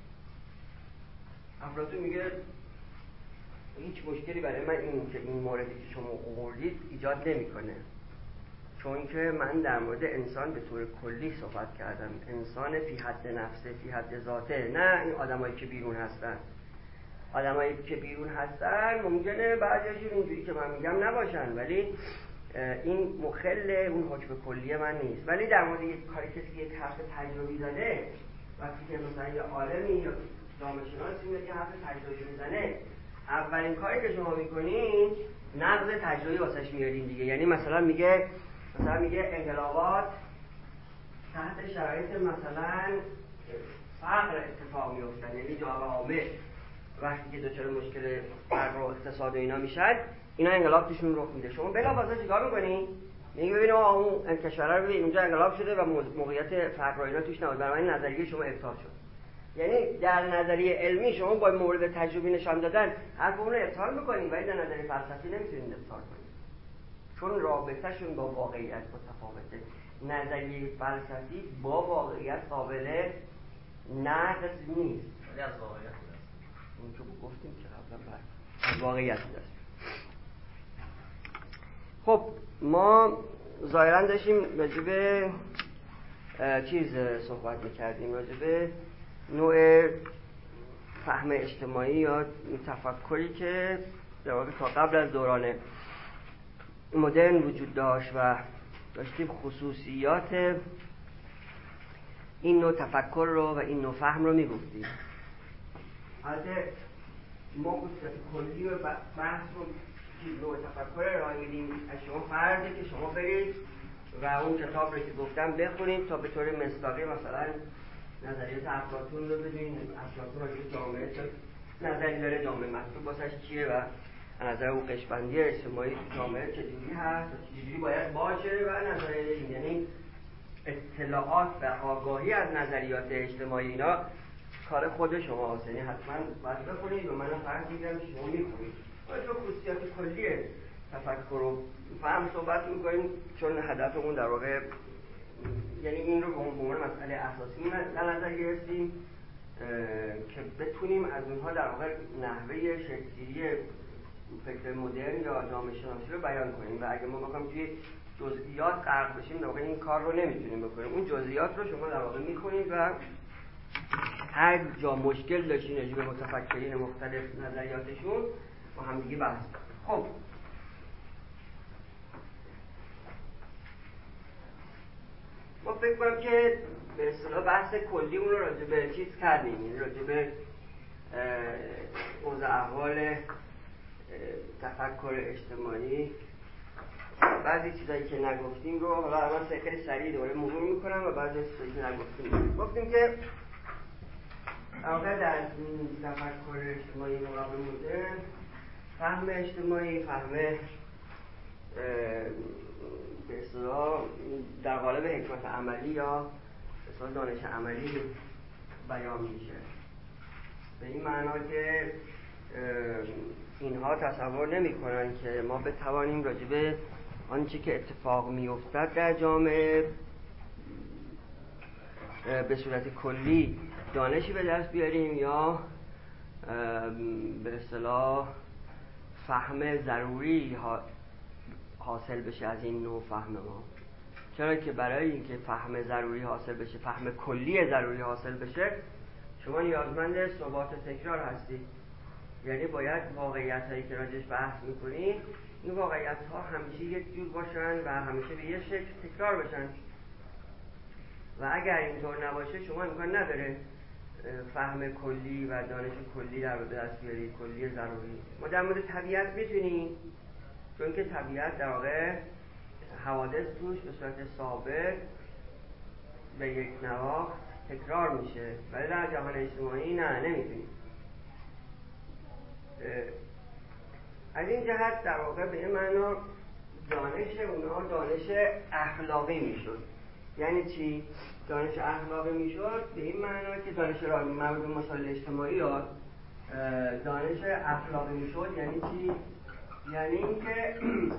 افلاطون میگه هیچ مشکلی برای من این که این موردی که شما آوردید ایجاد نمیکنه، چون که من در مورد انسان به طور کلی صحبت کردم، انسان فی حد نفسه فی حد ذاته، نه این آدمایی که بیرون هستن. آدمایی که بیرون هستن ممکنه بعضیاشون اینجوری که من میگم نباشن، ولی این مخل اون حکم کلی من نیست. ولی در مورد یک کاری کسی که یک حرف تجربی زده، وقتی که مثلا یه عالمی یا جامعه شناسی میاد یه حرف تجربی میزنه، اولین کاری که شما میکنین نقض تجربی واسش میارین دیگه. یعنی مثلا میگه مثلا میگه انقلابات تحت شرایط مثلا فقر اتفاق میفتن، یعنی جامعه عامه وقتی که دچار مشکل فقر و اقتصاد و اینا میشن اینا انقلاب توشون رخ میده. شما بلافاصله چیکار میکنین؟ میگه ببین آقا اون کشور رو ببین اونجا انقلاب شده و موقعیت فقر و اینا توش نبود، برای این نظریه شما ابطال شد. یعنی در نظریه علمی شما با مورد تجربی نشان دادن حرف اون رو ابطال میکنین، ولی در نظریه فلسفی نمیتونین ابطال کنین، چون رابطه‌شون با واقعیت متفاوته. نظریه فلسفی با واقعیت قابل نقض نیست، ولی از واقعیت هست. اون که گفتیم که قبلا بعد از واقعیت هست. خب ما ظاهرا داشتیم راجع به چیز صحبت می‌کردیم، راجع به نوع فهم اجتماعی یا تفکری که در واقع تا قبل از دوران مدرن وجود داشت و داشتیم خصوصیات این نوع تفکر رو و این نوع فهم رو میگفتیم. البته ما خصوصیات کلی و بحث رو که نوع تفکر ارائه میدیم از شما فرضه که شما برید و اون کتاب رو که گفتم بخونید تا به طور مصداقی مثلا نظریات افلاطون رو بدونید، افلاطون راجع به جامعه چه نظری داره، جامعه مطلوب واسش چیه و نظر او قشبندی اجتماعی جامعه چجوری هست و چجوری باید باشه و نظریه این، یعنی اطلاعات و آگاهی از نظریات اجتماعی اینا کار خود شما هست، یعنی حتما باید بخونید و من فرض میگم شما میخونید باید به خصوصیات کلی تفکر و فهم صحبت میکنیم، چون هدفمون در واقع یعنی این رو به عنوان مسئله اساسی در نظر گرفتیم که بتونیم از اونها در واقع نحوه شکل‌گیری فکر مدرن یا جامعه شناسی رو بیان کنیم و اگه ما بخوایم توی جزئیات غرق بشیم در واقع این کار رو نمیتونیم بکنیم. اون جزئیات رو شما در واقع میکنید و هر جا مشکل داشتین راجع به متفکرین مختلف نظریاتشون با هم دیگه بحث کنیم. خب ما فکر کنم که به اصطلاح بحث کلیمون رو راجع به چیز کردیم، یعنی راجع به اوضاع احوال تفکر اجتماعی بعضی چیزایی که نگفتیم رو حالا من خیلی سریع دوباره مرور میکنم و بعضی چیزایی که نگفتیم گفتیم که واقعا در تفکر اجتماعی مقابل مدرن فهم اجتماعی، فهم به اصطلاح در قالب حکمت عملی یا به اصطلاح دانش عملی بیان میشه، به این معنا که اینها تصور نمی کنن که ما بتوانیم راجع به آنچه که اتفاق میافتد در جامعه به صورت کلی دانشی به دست بیاریم یا به اصطلاح فهم ضروری حاصل بشه از این نوع فهم ما. چرا که برای اینکه فهم ضروری حاصل بشه، فهم کلی ضروری حاصل بشه، شما نیازمند ثبات تکرار هستید. یعنی باید واقعیت هایی که راجعش بحث میکنید این واقعیت ها همیشه یک جور باشن و همیشه به یه شکل تکرار بشن و اگر اینطور نباشه شما امکان نداره فهم کلی و دانش کلی در به دست بیارید، کلی ضروری. ما در مورد طبیعت میتونیم، چون که طبیعت در واقع حوادث توش به صورت ثابت به یک نواخت تکرار میشه، ولی در جهان اجتماعی نه، نمیتونیم. از این جهت در واقع به این معنا دانش اونها دانش اخلاقی میشد. یعنی چی؟ دانش اخلاقی میشد به این معنا که دانش را مربوط به مسائل اجتماعی ها دانش اخلاقی میشد. یعنی چی؟ یعنی اینکه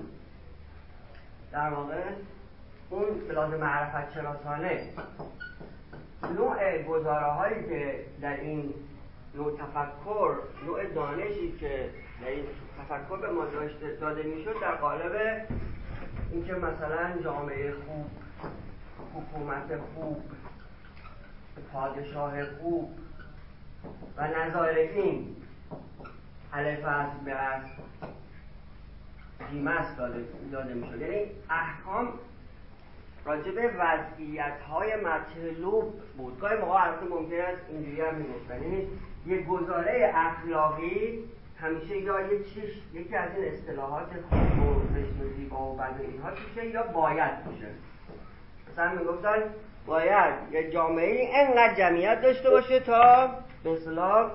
در واقع اون به لحاظ معرفت شناسانه نوع گزاره هایی که در این نوع تفکر، نوع دانشی که در این تفکر به ما داده میشد در قالب اینکه مثلا جامعه خوب، حکومت خوب، پادشاه خوب و نظایر این الف است به است جیم است داده, داده میشد. یعنی احکام راجع به وضعیت‌های مطلوب بود. گاهی موقع البته ممکن است اینجوری هم میگفتن، یعنی یک گزاره اخلاقی همیشه یا یک چیز یکی از این اصطلاحات خوب و زشت و زیبا و بد و اینها توشه یا باید توشه. مثلا میگفتن باید یک جامعه اینقدر جمعیت داشته باشه تا به اصطلاح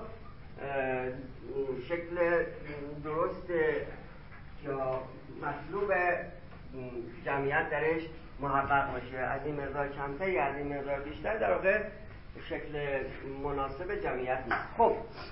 شکل درست یا مطلوب جمعیت درش محقق باشه، از این مقدار کمتر یا از این مقدار بیشتر در واقع شکل مناسب جمعیت نیست. خب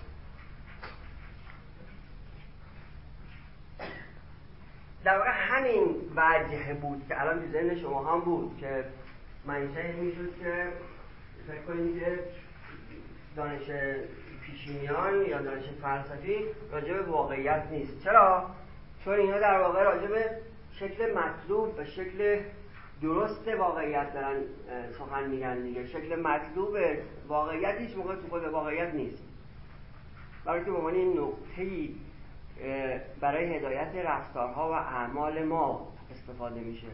در واقع همین وجه بود که الان تو ذهن شما هم بود که منشأ این میشد که فکر کنید که دانش پیشینیان یا دانش فلسفی راجع به واقعیت نیست. چرا؟ چون اینا در واقع راجع به شکل مطلوب و شکل درست واقعیت دارن سخن میگن دیگه. شکل مطلوب واقعیت هیچ موقع تو خود واقعیت نیست، برای که به عنوان این نقطه‌ای برای هدایت رفتارها و اعمال ما استفاده میشه.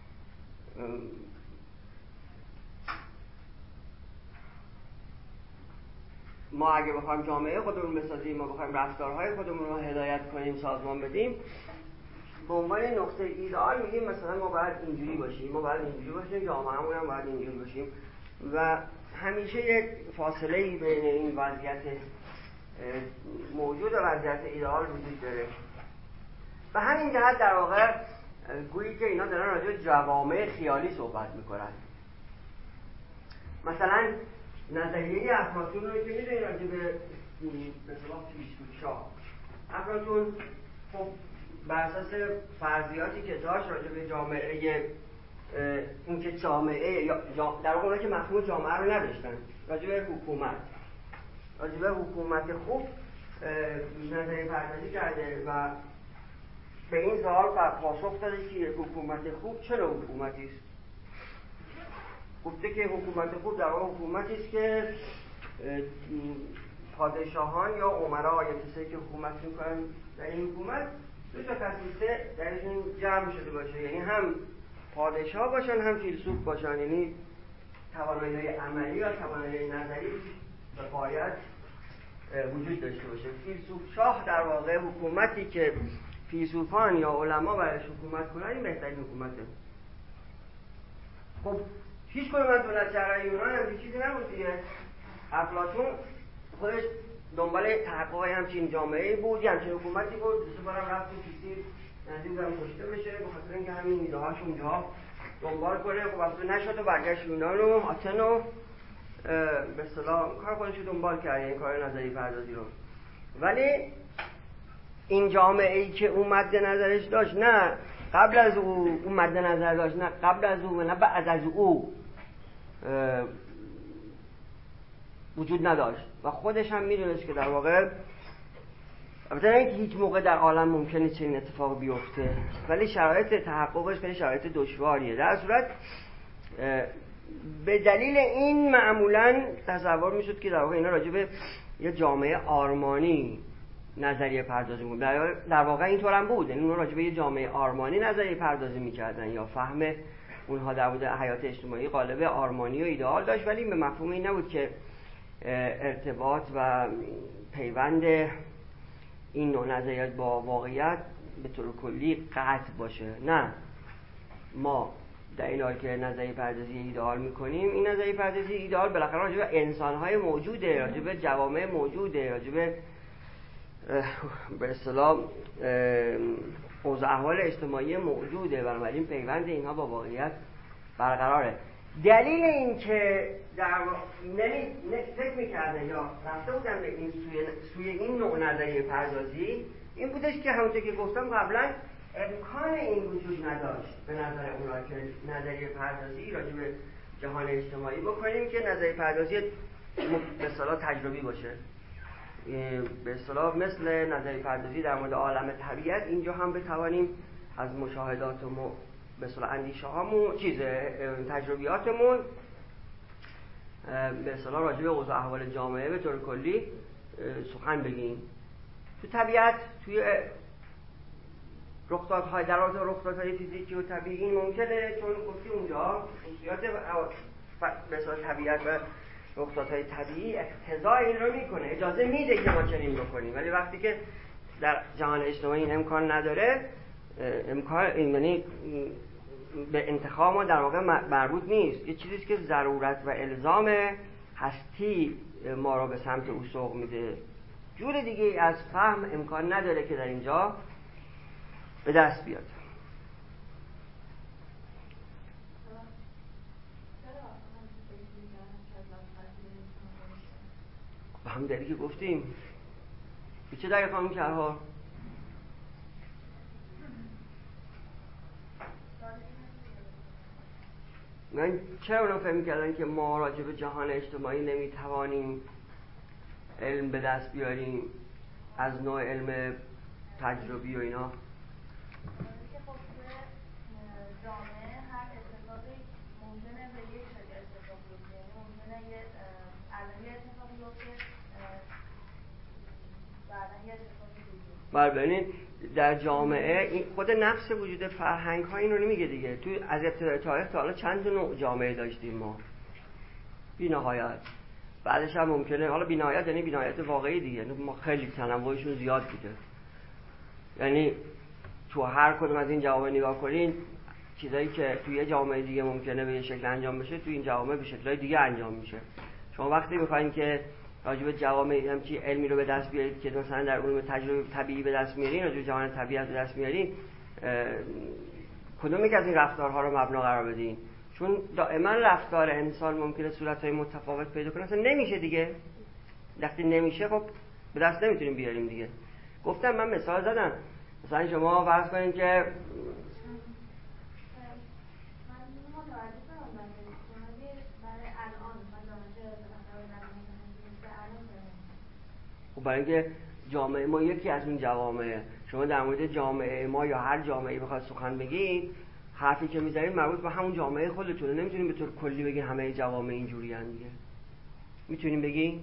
ما اگه بخوایم جامعه خودمون بسازیم، ما بخوایم رفتارهای خودمون رو هدایت کنیم، سازمان بدیم، به عنوان نقطه ایدئال میگیم مثلا ما باید اینجوری باشیم، ما باید اینجوری باشیم، جامعه‌مون هم باید اینجوری باشیم و همیشه یک فاصله‌ای بین این وضعیت موجود و وضعیت ایدئال وجود داره. و همین جهت در واقع گویی که اینا دارن راجع به جوامع خیالی صحبت میکنن. مثلا نظریه افلاطون رو که میدونید راجع به به اصطلاح فیلسوف‌شاه افلاطون خب بر اساس فرضیاتی که داشت راجع به جامعه اینکه جامعه یا در واقع که مفهوم جامعه رو نداشتن، راجع به حکومت راجع به حکومت خوب نظریه پردازی کرده و به این سوال پاسخ داده که حکومت خوب چه نوع حکومتی است. گفته که حکومت خوب در واقع حکومتی است که پادشاهان یا امرا یا کسایی که حکومت میکنن در این حکومت دو تا خصیصه درشون جمع شده باشه، یعنی هم پادشاه باشن هم فیلسوف باشن، یعنی توانایی عملی یا توانایی نظری به غایت وجود داشته باشه. فیلسوف شاه در واقع حکومتی که فیلسوفان یا علما برایش حکومت کنن این بهترین حکومته. خب هیچ کدوم از دولت‌شهرهای یونان هم چیزی نبود دیگه. افلاطون خودش دنبال تحقق همچین جامعه‌ای بود، همچین حکومتی بود. دو بارم رفت تو کیسی نزدیک بودم کشته بشه به خاطر اینکه همین ایده‌هاش اونجا دنبال کنه. خب اصلا نشد و برگشت یونان و آتن و به اصطلاح کار خودش رو دنبال کرد، این کار نظری پردازی رو. ولی این جامعه‌ای که اون مد نظرش داشت نه قبل از او اون مد نظر داشت نه قبل از او و نه بعد از او وجود نداشت و خودش هم میدونست که در واقع البته نه اینکه هیچ موقع در عالم ممکنه چنین اتفاق بیفته، ولی شرایط تحققش خیلی شرایط دشواریه. در صورت به دلیل این معمولاً تصور میشد که در واقع اینا راجع به یه جامعه آرمانی نظریه پردازی بود. در واقع اینطور هم بود، یعنی اونها راجع به یه جامعه آرمانی نظریه پردازی میکردن یا فهم اونها در مورد حیات اجتماعی قالب آرمانی و ایدئال داشت، ولی به مفهوم این نبود که ارتباط و پیوند این نوع نظریات با واقعیت به طور کلی قطع باشه. نه، ما در این حال که نظریه پردازی ایدئال میکنیم، این نظریه پردازی ایدئال بالاخره راجع به انسان‌های موجوده، راجع به جوامع موجوده، راجع به به اصطلاح اوضاع احوال اجتماعی موجوده، بنابراین پیوند اینها با واقعیت برقراره. دلیل این که در نمی فکر میکردن یا رفته بودن به این سوی, سوی این نوع نظریه پردازی این بودش که همونطور که گفتم قبلا امکان این وجود نداشت به نظر اونا که نظریه پردازی راجع به جهان اجتماعی بکنیم که نظریه پردازی به اصطلاح تجربی باشه، به اصطلاح مثل نظریه پردازی در مورد عالم طبیعت اینجا هم بتوانیم از مشاهدات و م... به اصطلاح اندیشه هامون چیز تجربیاتمون به اصطلاح راجع به اوضاع احوال جامعه به طور کلی سخن بگیم. تو طبیعت توی رخدادهای در واقع رخدادهای فیزیکی و طبیعی ممکنه چون گفتی اونجا خصوصیات به اصطلاح طبیعت و رخدادهای طبیعی اقتضا این رو میکنه، اجازه میده که ما چنین بکنیم، ولی وقتی که در جهان اجتماعی این امکان نداره، امکان یعنی به انتخاب ما در واقع مربوط نیست، یه چیزیست که ضرورت و الزام هستی ما رو به سمت او سوق میده. جور دیگه از فهم امکان نداره که در اینجا به دست بیاد. با هم داری که گفتیم به چه دقیقه خانم کرها؟ من چرا اونا فهم کردن که ما راجع به جهان اجتماعی نمیتوانیم علم به دست بیاریم از نوع علم تجربی و اینا؟ جامعه هر اتفاقی ممکنه به یک شکل اتفاق بیفته، یعنی ممکنه یه الان یه اتفاقی بیفته بعدا یه اتفاقی بیفته. بله، ببینید در جامعه این خود نفس وجود فرهنگ ها این رو نمیگه دیگه. تو از ابتدای تاریخ تا حالا چند نوع جامعه داشتیم ما بی نهایت، بعدش هم ممکنه حالا بی نهایت یعنی بی نهایت واقعی دیگه، ما خیلی تنوعشون زیاد بوده، یعنی تو هر کدوم از این جوامع نگاه کنین چیزایی که توی یه جامعه دیگه ممکنه به یه شکل انجام بشه توی این جوامع به شکل‌های دیگه انجام میشه. شما وقتی می‌خواید که راجع به جوامع همچی علمی رو به دست بیارید که مثلا در علوم تجربی طبیعی به دست میارین، راجع به جهان طبیعت به دست میارین، کدوم یک از این رفتارها رو مبنا قرار بدین؟ چون دائما رفتار انسان ممکنه صورت‌های متفاوت پیدا کنه، اصلا نمیشه دیگه. وقتی نمیشه خب به دست نمیتونیم بیاریم دیگه. گفتم من مثال زدم، مثلا شما فرض کنید که خب برای اینکه جامعه ما یکی از اون جوامع، شما در مورد جامعه ما یا هر جامعه‌ای بخواد سخن بگید، حرفی که میزنید مربوط به همون جامعه خودتونه. نمیتونیم به طور کلی بگین همه جوامع اینجوری ان دیگه. میتونیم بگین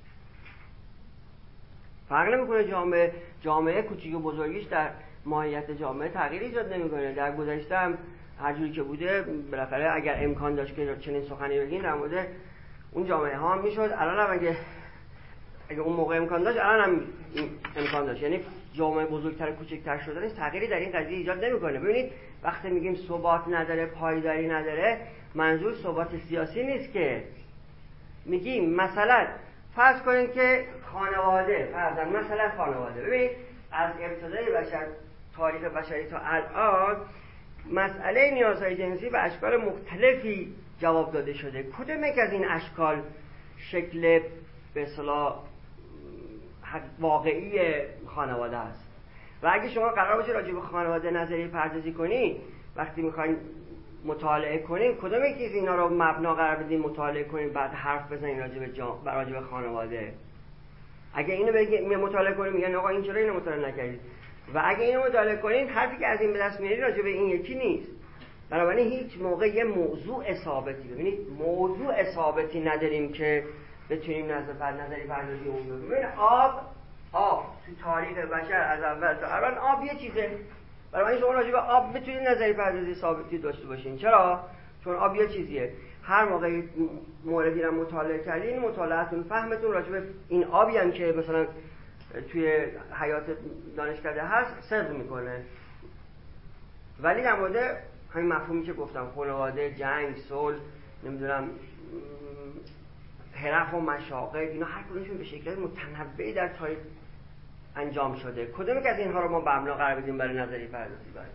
فرق نمیکنه. جامعه جامعه کوچیک و بزرگیش در ماهیت جامعه تغییری ایجاد نمیکنه. در گذشته هم هر جوری که بوده بالاخره اگر امکان داشت که چنین سخنی بگین در مورد اون جامعه ها هم میشد. الان هم اگه اگه اون موقع امکان داشت الان هم امکان داشت. یعنی جامعه بزرگتر و کوچکتر شدنش تغییری در این قضیه ایجاد نمیکنه. ببینید وقتی میگیم ثبات نداره، پایداری نداره، منظور ثبات سیاسی نیست که. میگیم مثلا فرض کنید که خانواده، فرضاً مثلا خانواده، ببینید از ابتدای بشر، تاریخ بشری تا الان مسئله نیازهای جنسی به اشکال مختلفی جواب داده شده. کدوم یک از این اشکال شکل به اصطلاح واقعی خانواده است؟ و اگه شما قرار باشه راجع به خانواده نظریه پردازی کنی، وقتی میخواین مطالعه کنین کدوم یکی از اینا رو مبنا قرار بدین مطالعه کنین، بعد حرف بزنین راجع به جا... راجع به خانواده. اگه اینو بگین مطالعه کنین میگن آقا این چرا اینو مطالعه نکردید؟ و اگه اینو مطالعه کنین حرفی که از این به دست میارید راجع به این یکی نیست. بنابراین هیچ موقع یه موضوع ثابتی، ببینید موضوع ثابتی نداریم که بتونیم نظر بر نظری پردازی اون بگیم. ببین آب آب تو تاریخ بشر از اول تا الان آب یه چیزه. برای شما راجع به آب بتونید نظری پردازی ثابتی داشته باشین. چرا؟ چون آب یه چیزیه. هر موقع موردی رو مطالعه کردین، مطالعاتون فهمتون راجع به این آبی هم که مثلا توی حیات دانشکده هست سرد میکنه. ولی در مورد همین مفهومی که گفتم، خانواده، جنگ، صلح، نمیدونم حرف و مشاغل، اینا هر کدومشون به شکل متنوعی در تاریخ انجام شده. کدوم یک از اینها رو ما مبنا قرار بدیم برای نظری پردازی؟ برای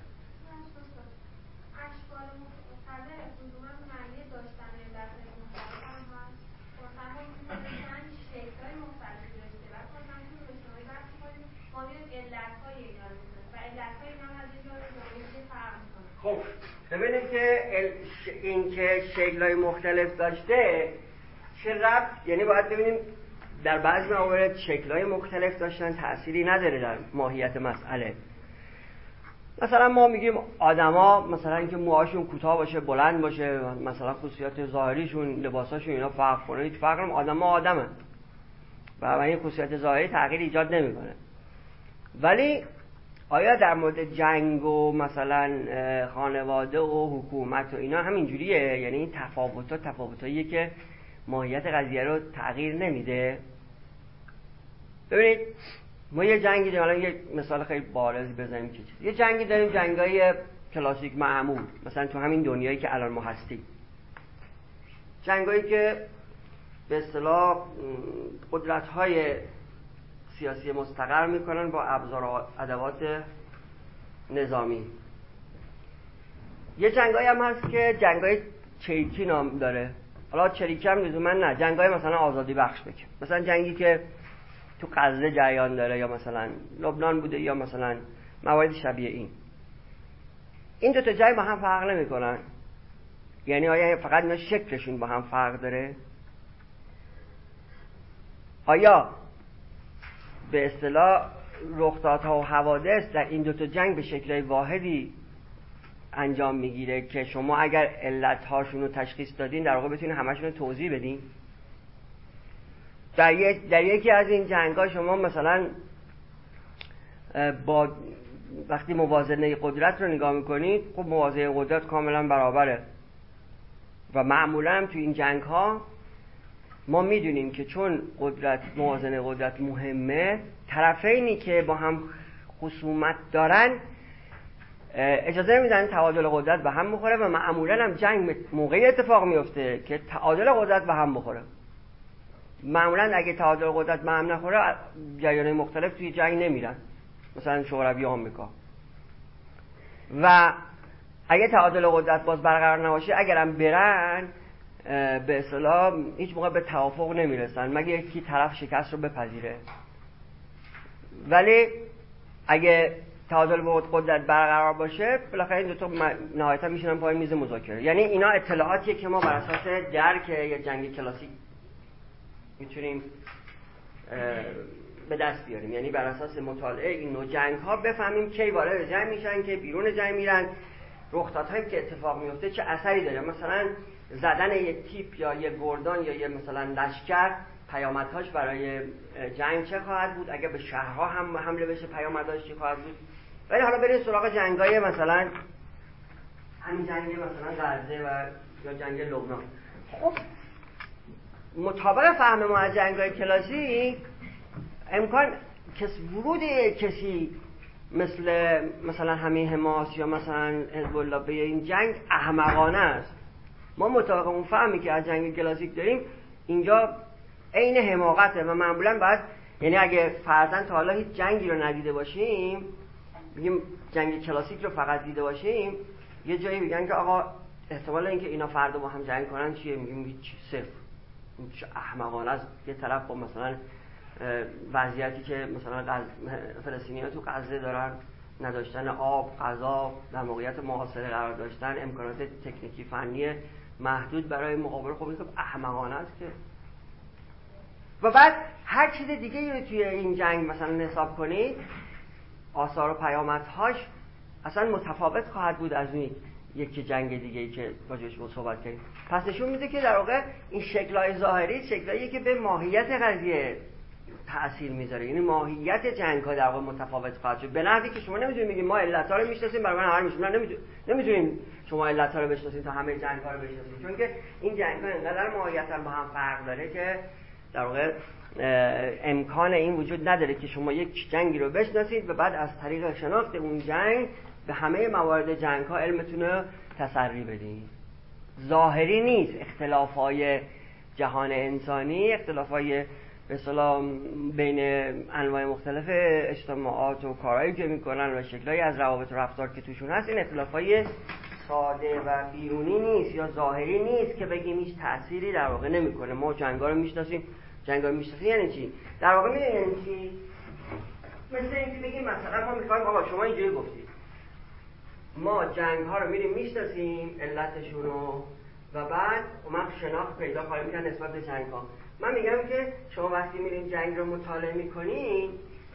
اشکال مختلف لزوما معنی داشتن علت‌های مختلف هم هست. مثلا ما شکل‌های مختلفی داشته و مثلا تو اجتماعی بحث می‌کنیم ما می‌گیم علت‌های اینا رو می‌ذاریم و علت‌های اینا از اینجا رو جامعه فرق می‌کنه. خب ببینید که این که شکل‌های مختلف داشته چه ربط، یعنی باید ببینیم در بعضی موارد شکل‌های مختلف داشتن تأثیری نداره در ماهیت مسئله. مثلا ما میگیم آدما مثلا اینکه موهاشون کوتاه باشه، بلند باشه، مثلا خصوصیات ظاهریشون، لباساشون اینا فرق کنه، هیچ فرقی نمی‌کنه. آدما آدمه و این خصوصیات ظاهری تغییر ایجاد نمی‌کنه. ولی آیا در مورد جنگ و مثلا خانواده و حکومت و اینا هم اینجوریه؟ یعنی این تفاوت‌ها تفاوتاییه که ماهیت قضیه رو تغییر نمیده. ببینید ما یه جنگی داریم، الان یه مثال خیلی بارز بزنیم که چیز. یه جنگی داریم، جنگای کلاسیک معمول، مثلا تو همین دنیایی که الان ما هستیم، جنگایی که به اصطلاح قدرت‌های سیاسی مستقر میکنن با ابزار و ادوات نظامی. یه جنگایی هم هست که جنگای چریکی نام داره. حالا چریکی هم لزوما نه، جنگای مثلا آزادی بخش بکن، مثلا جنگی که تو غزه جریان داره یا مثلا لبنان بوده یا مثلا موارد شبیه این. این دو تا جنگ با هم فرق نمیکنن. یعنی آیا فقط اینا شکلشون با هم فرق داره؟ آیا به اصطلاح رخدادها و حوادث در این دو تا جنگ به شکل واحدی انجام میگیره که شما اگر علت‌هاشون رو تشخیص دادین در واقع بتونین همشون رو توضیح بدین؟ در, یک در یکی از این جنگ‌ها شما مثلا با وقتی موازنه قدرت رو نگاه میکنید، خب موازنه قدرت کاملا برابره و معمولا هم تو این جنگ‌ها ما میدونیم که چون قدرت موازنه قدرت مهمه، طرفینی که با هم خصومت دارن اجازه نمیدن تعادل قدرت به هم بخوره و معمولا هم جنگ موقعی اتفاق میفته که تعادل قدرت به هم بخوره. معمولا اگه تعادل قدرت به هم نخوره جریان‌های مختلف توی جنگ نمیرن، مثلا شوروی آمریکا. و اگه تعادل قدرت باز برقرار نباشه اگرم برن به اصطلاح هیچ موقع به توافق نمیرسن مگه یکی طرف شکست رو بپذیره. ولی اگه تعادل قدرت برقرار باشه بالاخره این دو تا نهایتا میشونن پای میز مذاکره. یعنی اینا اطلاعاتیه که ما بر اساس درک یا جنگ کلاسیک میتونیم به دست بیاریم. یعنی بر اساس مطالعه این نوع جنگ ها بفهمیم کی وارد جنگ میشن، کی بیرون جنگ میرن، رخدادهایی که اتفاق میفته چه اثری داره. مثلا زدن یک تیپ یا یک گردان یا یه مثلا لشکر پیامدهاش برای جنگ چه خواهد بود، اگه به شهرها هم حمله بشه پیامدهاش چه خواهد بود. ولی حالا بریم سراغ جنگای مثلا همین جنگ مثلا غزه و یا جنگ لبنان. خب مطابق فهم ما از جنگای کلاسیک امکان کس ورود کسی مثل مثلا همین حماس یا مثلا حزب الله به این جنگ احمقانه است. ما مطابق اون فهمی که از جنگ کلاسیک داریم اینجا عین حماقته و معمولا باید، یعنی اگه فرضاً تا حالا هیچ جنگی رو ندیده باشیم بگیم جنگ کلاسیک رو فقط دیده باشیم، یه جایی میگن که آقا احتمال اینکه اینا فردا با هم جنگ کنن چیه؟ میگیم هیچ، صفر. این چه احمقانه است. یه طرف با مثلا وضعیتی که مثلا فلسطینی‌ها تو غزه دارن، نداشتن آب، غذا، در موقعیت محاصره قرار داشتن، امکانات تکنیکی فنی محدود برای مقابله، خب این خب احمقانه است که. و بعد هر چیز دیگه ای رو توی این جنگ مثلا حساب کنید آثار و پیامدهاش اصلا متفاوت خواهد بود از اون یکی جنگ دیگه ای که راجعش ما صحبت کردیم. پس نشون میده که در واقع این شکل‌های ظاهری شکلاییه که به ماهیت قضیه تأثیر میذاره. یعنی ماهیت جنگ‌ها در واقع متفاوت خواهد شد. به نحوی که شما نمیتونید بگید ما علت‌ها رو میشناسیم برای من همه میشناسیم. نمیتونید نمیتونید شما علت‌ها رو بشناسید تا همه جنگ‌ها رو بشناسید، چون که این جنگ‌ها انقدر ماهیتاً با هم فرق داره که در واقع امکان این وجود نداره که شما یک جنگی رو بشناسید و بعد از طریق شناخت اون جنگ به همه موارد جنگ‌ها علمتون رو تسری بدید. ظاهری نیست اختلاف‌های جهان انسانی، اختلاف‌های به اصطلاح بین انواع مختلف اجتماعات و کارهایی که میکنن و شکل‌هایی از روابط و رفتار که توشون هست، این اختلاف‌های ساده و بیرونی نیست یا ظاهری نیست که بگیم هیچ تأثیری در واقع نمیکنه. ما جنگا رو میشناسیم. جنگا رو میشناسیم یعنی چی؟ در واقع میدونید یعنی چی؟ مثل اینکه بگیم مثلا ما میخوایم آقا شما اینجوری گفتید ما جنگ ها رو میریم میشناسیم علتشون رو و بعد اون شناخت پیدا خواهیم میکنن نسبت به جنگ ها. من میگم که شما وقتی میرین جنگ رو مطالعه میکنین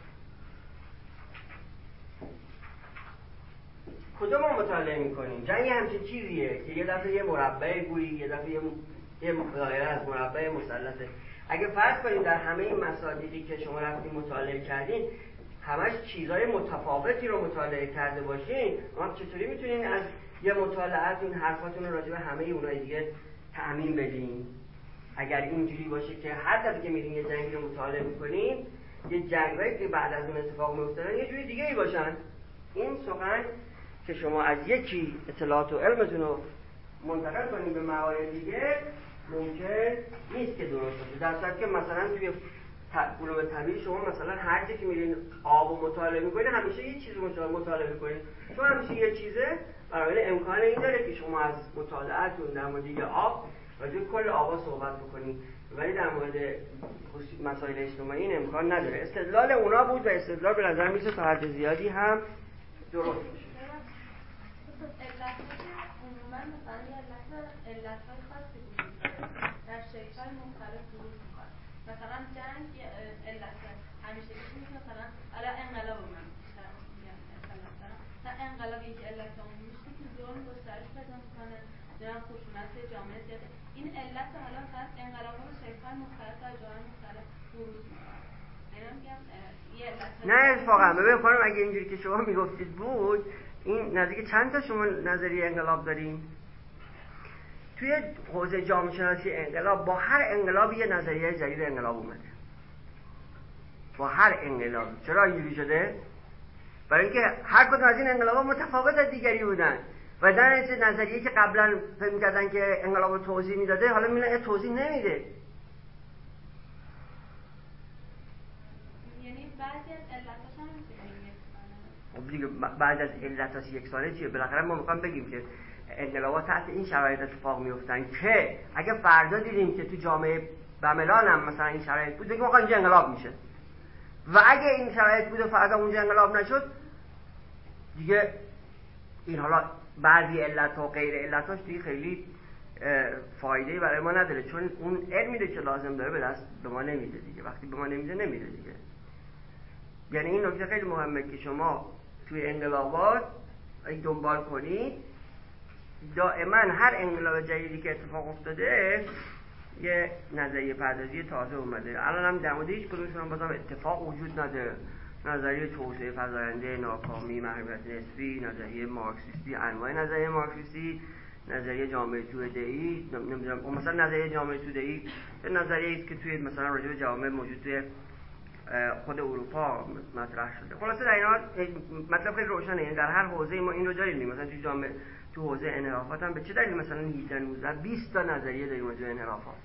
کجا ما مطالعه میکنیم؟ جنگ همچین چیزیه که یه دفعه یه مربع گویی، یه دفعه یه یه دایره از مربع مثلثه. اگه فرض کنیم در همه این مصادیقی که شما رفتین مطالعه کردین همش چیزای متفاوتی رو مطالعه کرده باشین، ما چطوری میتونین از یه مطالعاتون حرفاتون رو راجع به همه اونای دیگه تأمین بدین؟ اگر اینجوری باشه که هر دفعه که میرین یه جنگی رو مطالعه میکنین یه جنگایی که بعد از اون اتفاق میفتن یه جوری دیگه ای باشن، این سخن که شما از یکی اطلاعات و علمتون رو منتقل کنین به موارد دیگه ممکن نیست که درست باشه. در صورتی که مثلا توی علوم طبیعی شما مثلا هر جایی که میرین آب و مطالعه میکنین همیشه یه چیزی مطالعه میکنین، چون همیشه یه چیزه برای امکان این داره که شما از مطالعاتون در مورد یه آب راجع به کل آبا صحبت بکنین، ولی در مورد مسائل اجتماعی این امکان نداره. استدلال اونا بود و استدلال به نظر میسه تا حد زیادی هم درست باشه. علتهای خاصی وجود داره در شکل‌های مختلف ظهور می‌کنه. مثلا جنگ یه علت همیشه میشه مثلا حالا انقلاب من بیشتر میگم مثلا مثلا انقلاب یک علت اون میشه که ظلم گسترش پیدا می‌کنه، جنگ خشونت جامعه زیاده. این علت حالا مثلا انقلاب‌ها به شکل‌های مختلف در جاهای مختلف بروز می‌کنه. نه اتفاقا ببین خانم اگه اینجوری که شما میگفتید بود این نزدیک چند تا شما نظریه انقلاب دارین؟ توی حوزه جامعه شناسی انقلاب با هر انقلابی یه نظریه جدید انقلاب اومده. با هر انقلاب. چرا اینجوری شده؟ برای اینکه هر کدوم از این انقلاب‌ها متفاوت از دیگری بودن و در نتیجه نظریه‌ای که قبلا فکر می‌کردن که انقلاب رو توضیح میداده حالا می‌بینن توضیح نمیده. یعنی بعضی از علتاش هم می‌تونیم خب دیگه بعد از علتاش یک ساله چیه؟ بالاخره ما میخوام بگیم که انقلابات تحت این شرایط اتفاق میفتن که اگه فردا دیدیم که تو جامعه بملان هم مثلا این شرایط بود، بگیم آقا اینجا انقلاب میشه. و اگه این شرایط بود و فردا اونجا انقلاب نشد، دیگه این حالا بعضی علت و غیر علتاش دیگه خیلی فایده‌ای برای ما نداره، چون اون علمی که لازم داره به دست به ما نمیده دیگه. وقتی به ما نمیده نمیده دیگه. یعنی این نکته خیلی مهمه که شما توی انقلابات اگه دنبال کنید، دائما هر انقلاب جدیدی که اتفاق افتاده یه نظریه پردازی تازه اومده. الان هم در مورد هیچ کدومشون هم بازم اتفاق وجود نداره. نظریه توسعه فزاینده، ناکامی، محرومیت نسبی، نظریه مارکسیستی، انواع نظریه مارکسیستی، نظریه جامعه توده‌ای، نمیدونم مثلا نظریه جامعه توده‌ای یه نظریه‌ای است که توی مثلا راجع به جامعه موجود توی خود اروپا مطرح شده. خلاصه در این حال مطلب خیلی روشنه، یعنی در هر حوزه ما این رو داریم. مثلا توی جامعه تو حوزه انحرافات هم به چه دلیل مثلا هجده نوزده بیست تا نظریه داریم راجع به انحرافات؟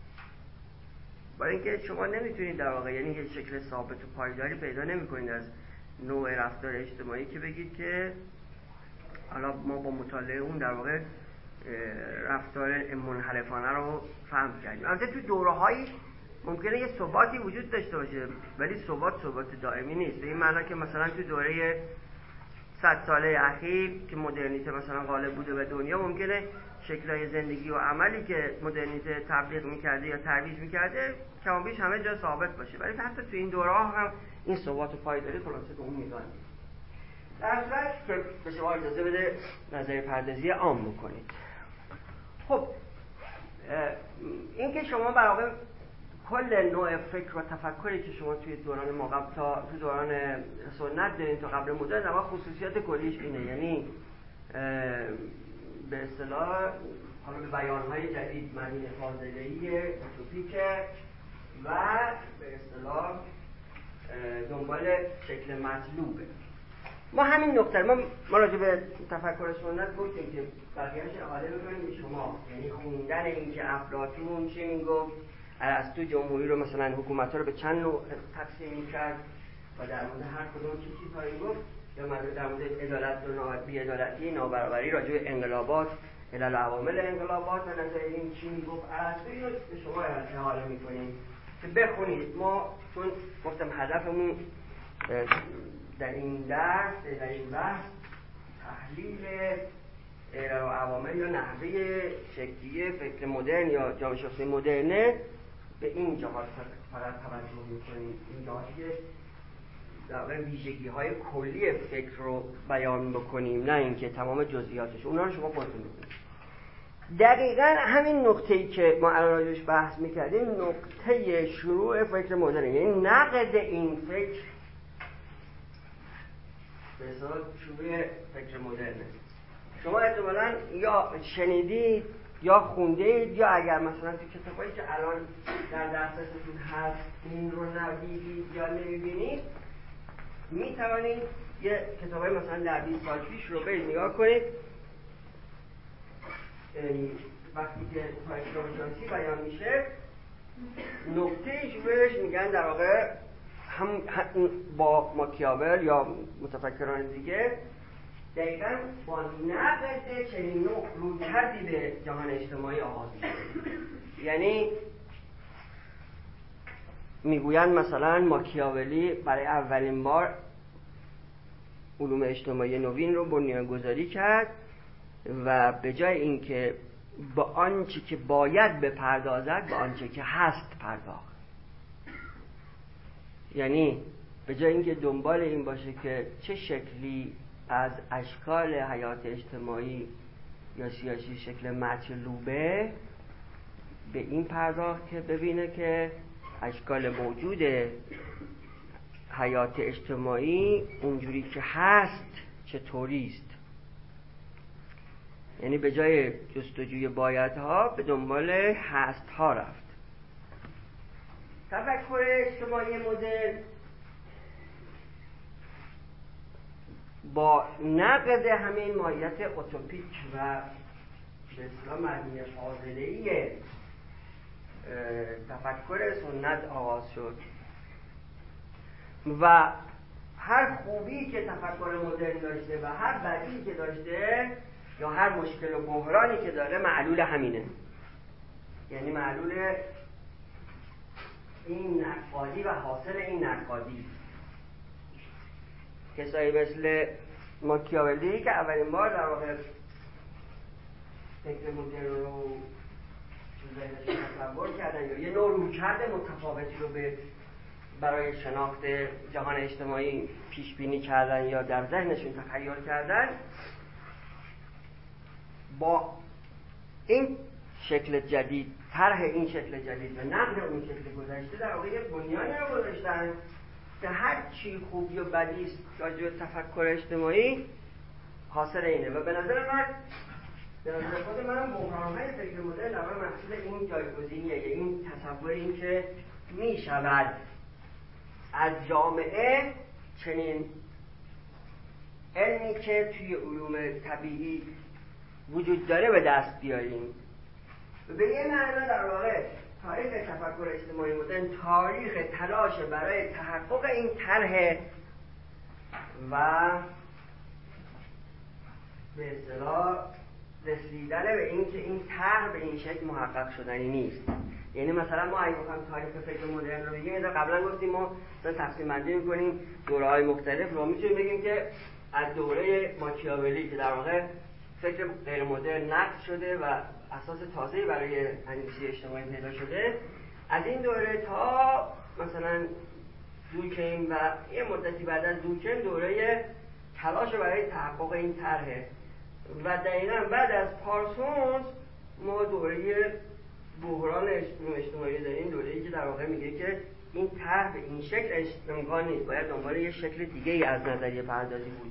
برای اینکه شما نمیتونید در واقع یعنی یه شکل ثابت و پایداری پیدا نمی‌کنید از نوع رفتار اجتماعی که بگید که حالا ما با مطالعه اون در واقع رفتار منحرفانه رو فهم کردیم. البته تو دوره‌هایی ممکنه یه ثباتی وجود داشته باشه، ولی ثبات ثبات دائمی نیست. به این معنی که مثلا تو دوره صد ساله اخیر که مدرنیته مثلا غالب بوده به دنیا، ممکنه شکل‌های زندگی و عملی که مدرنیته تبلیغ می‌کرده یا ترویج می‌کرده کم و بیش همه جا ثابت باشه، ولی حتی تو این دوره‌ها هم این ثبات و پایداری خلاصه به اون میزان نیست. در صورت که به شما اجازه بده نظریه پردازی عام بکنید. خب این که شما برای کل نوع فکر و تفکری که شما توی دوران ما قبل تا تو دوران سنت دارین تا قبل مدرن، اما خصوصیت کلیش اینه، یعنی به اصطلاح حالا به بیان‌های جدید معنی فاضله‌ای اوتوپیک و به اصطلاح دنبال شکل مطلوبه. ما همین نکته ما ما راجع به تفکر سنت گفتیم که بقیه‌اش حواله می‌کنیم به شما، یعنی خوندن این که افلاطون چی میگفت، ارسطو جمهوری رو مثلا حکومت‌ها رو به چند نوع تقسیم می‌کرد و در مورد هر کدوم چه چیزهایی گفت، یا در مورد عدالت و بی‌عدالتی، نابرابری، راجع به انقلابات، علل و عوامل انقلابات و نظر این چی میگفت ارسطو، اینو به شما حواله می‌کنیم که بخونید. ما چون گفتم هدفمون در این درس در این بحث تحلیل علل و عوامل یا نحوه شکلی فکر مدرن یا جامعه شناسی مدرنه، به این جهات فقط توجه می‌کنیم. این جهاتی که در واقع ویژگی‌های کلی فکر رو بیان بکنیم، نه اینکه تمام جزئیاتش. اونا رو شما خودتون بکنید. دقیقاً همین نقطه‌ای که ما الان راجعش بحث می‌کردیم نقطه شروع فکر مدرن، یعنی نقد این فکر به اصطلاح شروع فکر مدرنه. شما احتمالاً یا شنیدید یا خوندید یا اگر مثلا تو کتابایی که الان در دسترستون هست این رو ندیدید یا نمی‌بینید، می‌توانید یه کتابای مثلا در بیست سال پیش رو برید نگاه کنید. وقتی که تاریخ جامعه‌شناسی بیان میشه، نقطه شروعش میگن در واقع هم با ماکیاول یا متفکران دیگه دقیقاً با نقد چنین نوع رویکردی به جهان اجتماعی آغاز میشه. یعنی میگویند مثلا ماکیاولی برای اولین بار علوم اجتماعی نوین رو بنیانگذاری کرد و به جای اینکه با آنچه که باید بپردازد به آنچه که هست پرداخت. یعنی به جای اینکه دنبال این باشه که چه شکلی از اشکال حیات اجتماعی یا سیاسی شکل مطلوبه، به این پرداخت که ببینه که اشکال موجود حیات اجتماعی اونجوری که هست چطوریست. یعنی به جای جستجوی بایدها به دنبال هستها رفت. تفکر اجتماعی مدرن با نقد همین ماهیت اوتوپیک و به اصطلاح معنی فاضله‌ای تفکر سنت آغاز شد و هر خوبی که تفکر مدرن داشته و هر بدی که داشته یا هر مشکل و بحرانی که داره معلول همینه، یعنی معلول این نقادی و حاصل این نقادی. کسایی مثل ماکیاولی که اولین بار در واقع فکر مدرن رو تو ذهنشون تصور کردن یا یه نوع رویکرد متفاوتی رو به برای شناخت جهان اجتماعی پیش بینی کردن یا در ذهنشون تخیل کردن، با این شکل جدید، طرح این شکل جدید و نقد اون شکل گذشته در واقع یه بنیانی رو گذاشتن که هر چی خوبی و بدی است راجع به تفکر اجتماعی حاصل اینه. و به نظر من به نظر خود من بحران‌های فکر مدرن در واقع محصول این جایگزینیه، یعنی این تصور این که می شود از جامعه چنین علمی که توی علوم طبیعی وجود داره به دست بیاریم. و به یه معنا در واقع تاریخ تفکر اجتماعی مدرن تاریخ تلاش برای تحقق این طرح و به اصطلاح رسیدن به این که این طرح به این شکل محقق شدنی نیست. یعنی مثلا ما اگه بخوایم تاریخ فکر مدرن رو بگیم، قبلا گفتیم ما تقسیم بندی می‌کنیم دوره‌های مختلف رو، می‌تونیم بگیم که از دوره ماکیاولی که در واقع فکر غیر مدرن نقد شده و اساس تازه‌ای برای اندیشه اجتماعی پیدا شده، از این دوره تا مثلا دوکین و یه مدتی بعد از دوکین دوره تلاش برای تحقق این طرحه و دقیقاً بعد از پارسونز ما دوره بحران اجتماعی داریم، دوره‌ای که در واقع میگه که این طرح به این شکل امکان نیست، باید دنبال یه شکل دیگه‌ای از نظریه پردازی بود.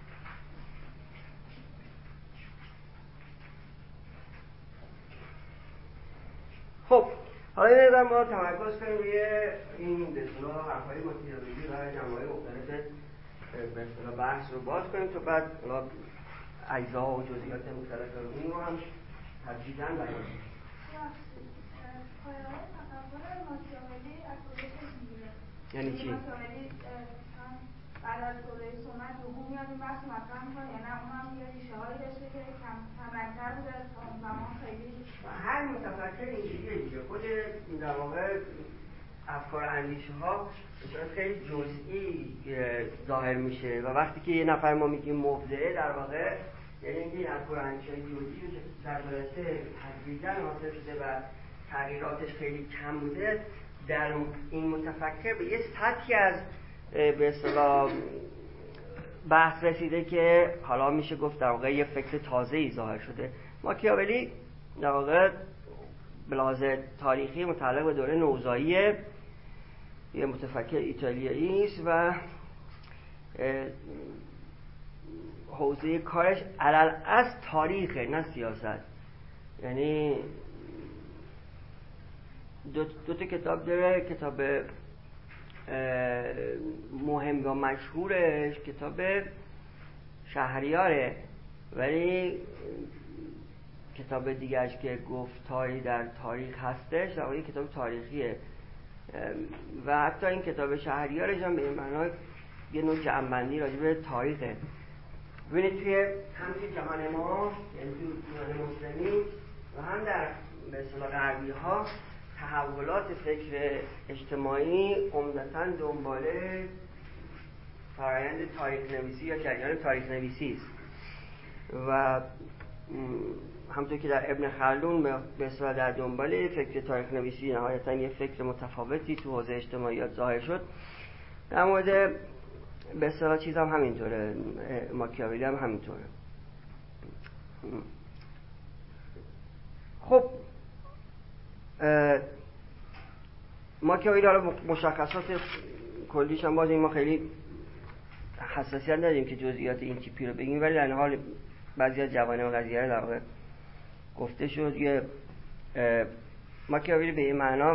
خب حالا یه ذره ما تمرکز کنیم روی این به اصطلاح حرف‌های ماکیاولی و جنبه‌های مختلف به اصطلاح بحث رو باز کنیم تا بعد حالا اجزا و جزئیات مختلف رو رو هم تفصیلاً بیان کنیم. پایه‌های تفکر ماکیاولی از کجا شکل می‌گیره؟ یعنی چی؟ ماکیاولی بعد از دوره سومت دوم میاد این بحث مطرح می‌کنه، یعنی اون هم یه ریشه‌هایی داشته که کم کمتر بوده تا اون زمان خیلی. هر متفکر اینجوریه دیگه، خود در واقع افکار اندیشه ها بسیار خیلی جزئی ظاهر میشه و وقتی که یه نفر ما میگیم مبدعه در واقع یعنی اینکه این افکار اندیشه جزئی رو که در گذشته تدریجاً حاصل شده و تغییراتش خیلی کم بوده، در این متفکر به یه سطحی از به اصطلاح بحث رسیده که حالا میشه گفت در واقع یه فکر تازه‌ای ظاهر شده. ماکیاولی در واقع به لحاظ تاریخی متعلق به دوره نوزایی یه متفکر ایتالیایی است و حوزه کارش علل از تاریخ نه سیاست. یعنی دو, دو تا کتاب داره، کتاب مهم و مشهورش کتاب شهریاره، ولی کتاب دیگرش که گفتاری در تاریخ هستش در واقع کتاب تاریخیه و حتی این کتاب شهریارش هم به این معنا یه نوع جمع‌بندی راجع به تاریخه. ببینید توی هم توی جهان ما یعنی توی جهان مسلمی و هم در به اصطلاح غربی ها تحولات فکر اجتماعی عمدتاً دنباله فرآیند تاریخ نویسی یا جریان تاریخ نویسی است و همونطور که در ابن خلدون به اصطلاح در دنبال فکر تاریخ نویسی نهایتاً یه فکر متفاوتی تو حوزه اجتماعیات ظاهر شد، در مورد به اصطلاح چیز هم همینطوره، ماکیاولی هم همینطوره. خب ماکیاولی حالا مشخصات کلیش هم باز این ما خیلی حساسیت نداریم که جزئیات این تیپی رو بگیم، ولی در این حال بعضی از جوانب قضیه رو در واقع گفته شد. یه ماکیاولی به این معنا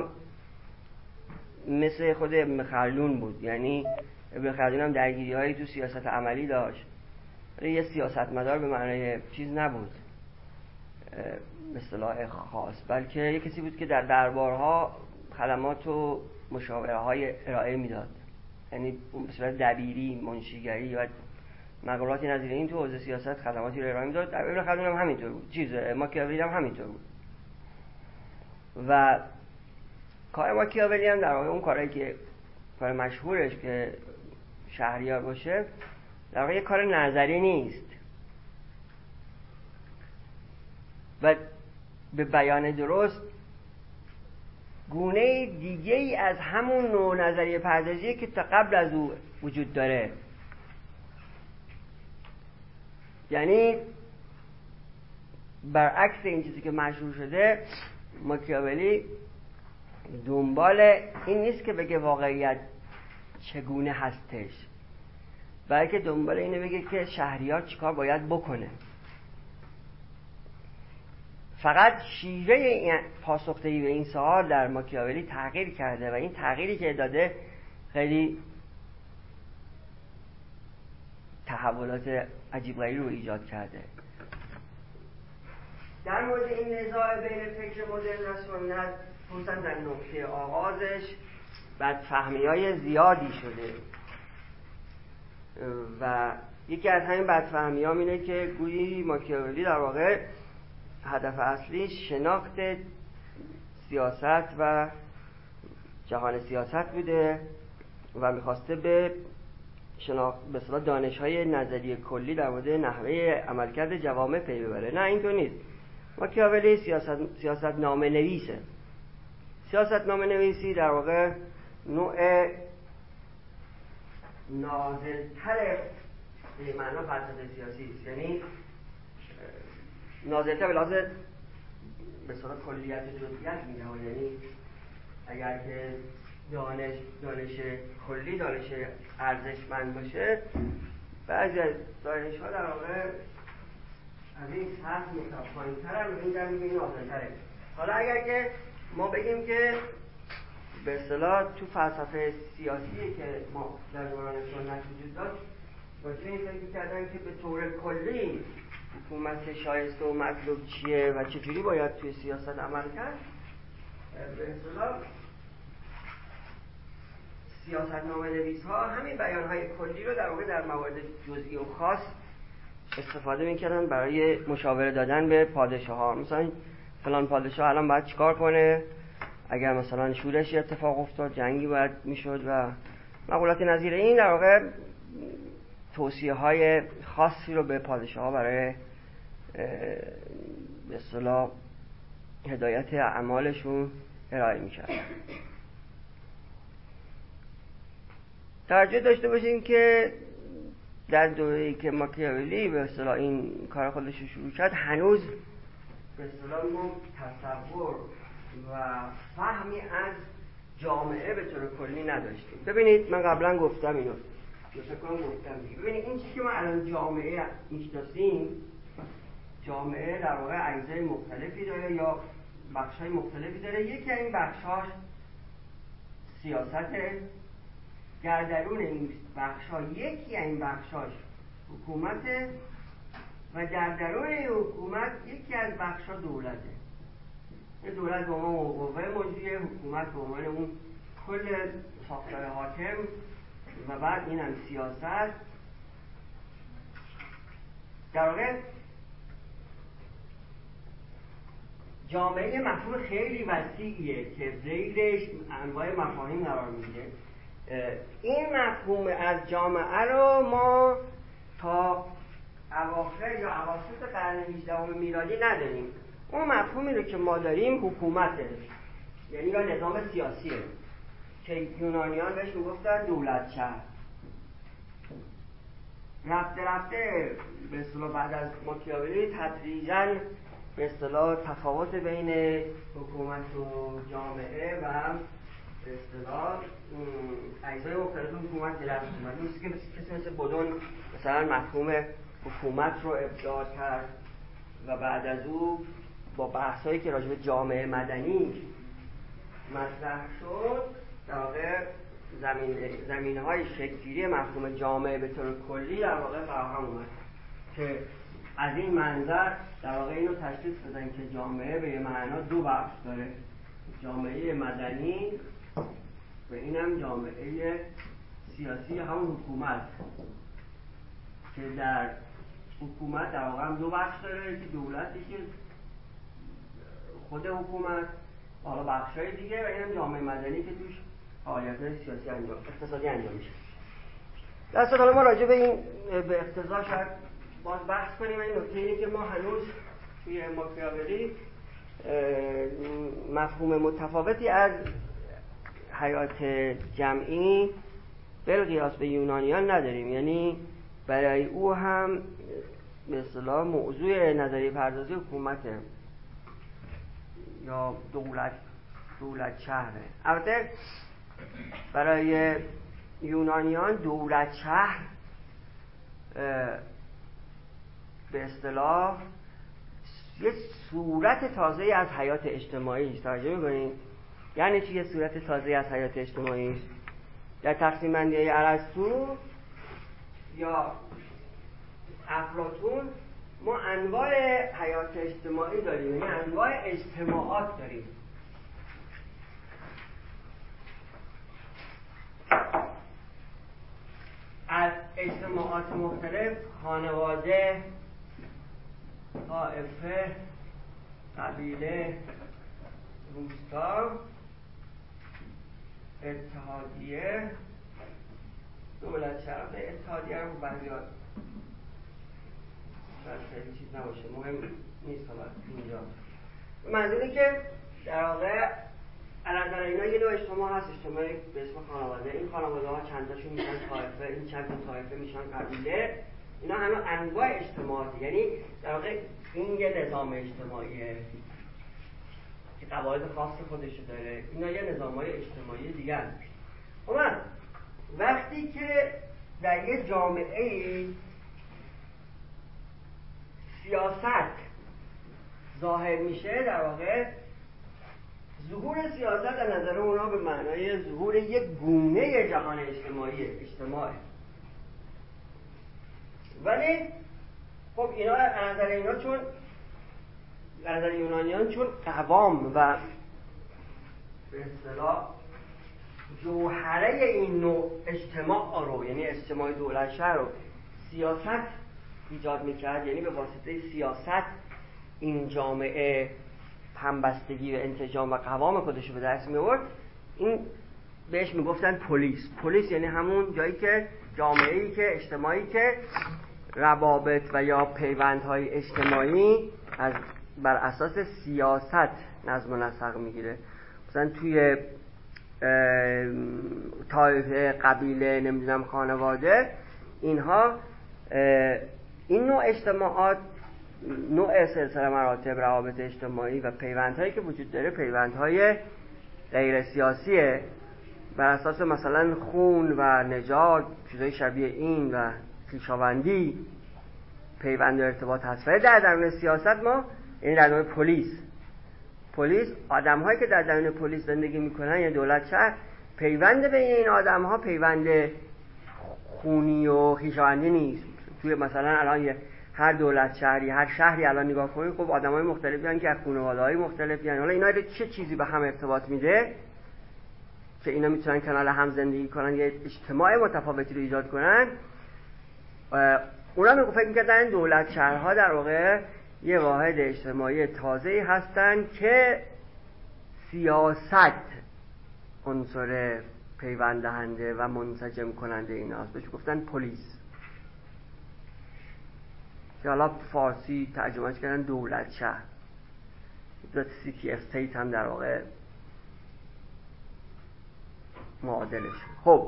مثل خود ابن خلدون بود، یعنی ابن خلدون هم درگیری هایی تو سیاست عملی داشت ولی یه سیاستمدار به معنای چیز نبود به اصطلاح خاص، بلکه یه کسی بود که در دربارها خدمات و مشاوره های ارائه میداد یعنی به صورت دبیری، منشیگری و مقالاتی نظیر این تو حوزه سیاست خدماتی رو ارائه میداد. ابن خلدون هم همینطور بود، چیز ماکیاولی هم همینطور بود. و کار ماکیاولی هم در واقع اون کاری که کار مشهورش که شهریار باشه در واقع یه کار نظری نیست و به بیان درست گونه دیگه ای از همون نوع نظریه پردازیه که تا قبل از او وجود داره. یعنی برعکس این چیزی که مشهور شده، ماکیاولی دنبال این نیست که بگه واقعیت چگونه هستش، بلکه دنبال اینه بگه که شهریار چیکار باید بکنه. فقط شیوه پاسخدهی به این سوال در ماکیاولی تغییر کرده و این تغییری که داده خیلی تحولات عجیب غریبی رو ایجاد کرده. در مورد این نزاع بین فکر مدرن و سنت خصوصا در نقطه آغازش بدفهمی‌های زیادی شده و یکی از همین بدفهمی‌ها اینه که گویی ماکیاولی در واقع هدف اصلی شناخت سیاست و جهان سیاست بوده و میخواسته به شناخت به اصطلاح دانش‌های نظری کلی در مورد نحوه عملکرد جوامع پی ببره. نه، اینطور نیست. ماکیاولی سیاست سیاست نامه نویسه. سیاست نامه نویسی در واقع نوع نازل‌تر به معنا فلسفه سیاسی است، یعنی نازل‌تر به لحاظ به اصطلاح کلیت و جزئیات میگم. یعنی اگر که دانش دانش کلی دانش ارزشمند باشه، بعضی از دانش‌ها در واقع از این سطح پایین‌تر هم می‌گن میگن نازل‌تره. حالا اگر که ما بگیم که به اصطلاح تو فلسفه سیاسی که ما در دوران سنت وجود داشت، باشه این فکر کردن که به طور کلی حکومت شایسته و مطلوب چیه و چجوری باید توی سیاست عمل کرد. به اصطلاح سیاست نامه نویس ها همین بیان های کلی رو در واقع در موارد جزئی و خاص استفاده میکردن برای مشاوره دادن به پادشاه ها. مثلا فلان پادشاه الان باید چیکار کنه، اگر مثلا شورش اتفاق افتاد جنگی باید میشد و مقولات نظیر این در واقع توصیه های خاصی رو به پادشاه ها برای به اصطلاح هدایت اعمالشون ارائه میکرد. توجه داشته باشین که در دوره‌ای که ماکیاولی به اصطلاح این کار خودش رو شروع کرد، هنوز به اصطلاح ما تصور و فهمی از جامعه به طور کلی نداشتیم. ببینید من قبلا گفتم اینو، فکر کنم گفتم دیگه. ببینید این چیزی که ما الان جامعه میشناسیم، جامعه در واقع اجزای مختلفی داره یا بخش‌های مختلفی داره. یکی از این بخش‌هاش سیاسته، گردرون این بخش‌ها یکی از این بخش‌هاش حکومته و گردرون این حکومت یکی از بخش‌ها دولته. این دولت به عنوان قوه مجریه، حکومت به عنوان اون کل ساختار حاکم و بعد این هم سیاست. در واقع جامعه مفهوم خیلی وسیعیه که زیرش انواع مفاهیم قرار میگیره. این مفهوم از جامعه رو ما تا اواخر یا اواسط قرن هجدهم میلادی نداریم. اون مفهومی رو که ما داریم حکومته، یعنی یا نظام سیاسیه که یونانیان بهش میگفتن دولت شهر. رفته رفته به اصطلاح بعد از ماکیاولی تدریجاً به اصطلاح تفاوت بین حکومت و جامعه و به اصطلاح اجزای مختلف حکومت درست اومد. نیست که کسی مثل بودون مثلا مفهوم حکومت رو ابداع کرد و بعد از او با بحثایی که راجع به جامعه مدنی مطرح شد در واقع زمین زمینه‌های شکل‌گیری مفهوم جامعه به طور کلی در واقع فراهم اومد که از این منظر در واقع اینو تشخیص بدن که جامعه به معنا دو بخش داره، جامعه مدنی و اینم جامعه سیاسی یا همون حکومت که در حکومت در واقع هم دو بخش داره که دولتی که خود حکومت حالا بخشای دیگه و اینم جامعه مدنی که توش فعالیت‌های سیاسی انجام اقتصادی انجام میشه. در حالا ما راجع به این به اقتضا شاید باز بحث کنیم. این نکته اینه که ما هنوز توی ماکیاولی مفهوم متفاوتی از حیات جمعی بالقیاس به یونانیان نداریم. یعنی برای او هم به اصطلاح موضوع نظریه پردازی حکومته یا دولت دولت شهره. البته برای یونانیان دولت شهر به اصطلاح یه صورت تازه از حیات اجتماعی است. توجه می‌کنید؟ یعنی چی یه صورت تازه از حیات اجتماعی است؟ در تقسیم بندی ارسطو یا افلاطون ما انواع حیات اجتماعی داریم، یعنی انواع اجتماعات داریم. از اجتماعات مختلف، خانواده، طائفه، قبیله، روستا، اتحادیه، دولت شهر. اتحادیه رو بعضی‌ها شاید خیلی چیز نباشه، مهم نیست حالا اینجا. منظوری که در واقع علنظر اینا یه نوع اجتماع هست، اجتماعی به اسم خانواده. این خانواده ها چند تاشون میشن طایفه، این چند تا طایفه میشن قبیله. اینا همه انواع اجتماعاتی، یعنی در واقع این یه نظام اجتماعیه که قواعد خاص خودشو داره. اینا یه نظام‌های اجتماعی دیگه هست. اما وقتی که در یه جامعه سیاست ظاهر میشه، در واقع ظهور سیاست از نظر اونا به معنای ظهور یک گونه جهان اجتماعی اجتماعی. ولی خب اینا از نظر اینا چون از نظر یونانیان چون قوام و به اصطلاح جوهره این نوع اجتماع رو، یعنی اجتماع دولت شهر رو سیاست ایجاد میکرد، یعنی به واسطه سیاست این جامعه همبستگی و انسجام و قوام خودش رو به دست می آورد، این بهش میگفتن پلیس. پلیس یعنی همون جایی که جامعه‌ای که اجتماعی که روابط و یا پیوندهای اجتماعی از بر اساس سیاست نظم و نسق میگیره. مثلا توی طایفه، قبیله، نمیدونم خانواده، اینها این نوع اجتماعات، نوع سلسله مراتب روابط اجتماعی و پیوندهایی که وجود داره پیوندهای غیر سیاسیه، بر اساس مثلا خون و نژاد، چیزای شبیه این و خویشاوندی پیوند و ارتباط هست. ولی در درون سیاست ما، یعنی در درون پلیس پلیس آدم‌هایی که در درون پلیس زندگی میکنن، یعنی دولت شهر، پیوند بین این آدم‌ها پیوند خونی و خویشاوندی نیست. توی مثلا الان هر دولت شهری، هر شهری الان نگاه کنید، خب آدمای مختلفی هستن که از خانواده‌های مختلفی هستن. حالا اینا رو چه چیزی به هم ارتباط میده که اینا میتونن کنار هم زندگی کنن، یه اجتماع متفاوتی رو ایجاد کنن؟ اونا میگن فکر می‌کردن دولت شهرها در واقع یه واحد اجتماعی تازه‌ای هستن که سیاست عنصر پیوند دهنده و منسجم کننده ایناست. بهش گفتن پلیس، که حالا فارسی ترجمهش کردن دولت شهر. دولت سیتی استیت هم در واقع معادلش. خب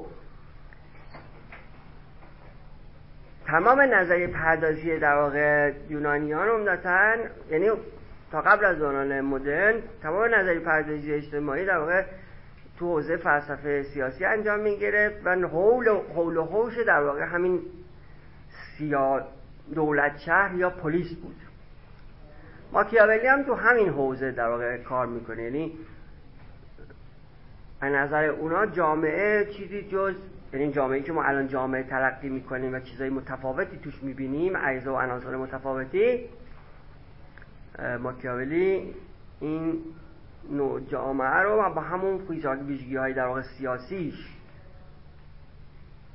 تمام نظریه پردازی در واقع یونانیان عمدتاً، یعنی تا قبل از دوران مدرن، تمام نظریه پردازی اجتماعی در واقع تو حوزه فلسفه سیاسی انجام میگرفت و حول و حول و حوش در واقع همین سیا دولت شهر یا پلیس بود. ماکیاولی هم تو همین حوزه در واقع کار میکنه، یعنی از نظر اونا جامعه چیزی جز، یعنی جامعه‌ای که ما الان جامعه تلقی میکنیم و چیزای متفاوتی توش میبینیم، اجزا و عناصر متفاوتی، ماکیاولی این نوع جامعه رو با همون ویژگی‌های در واقع سیاسیش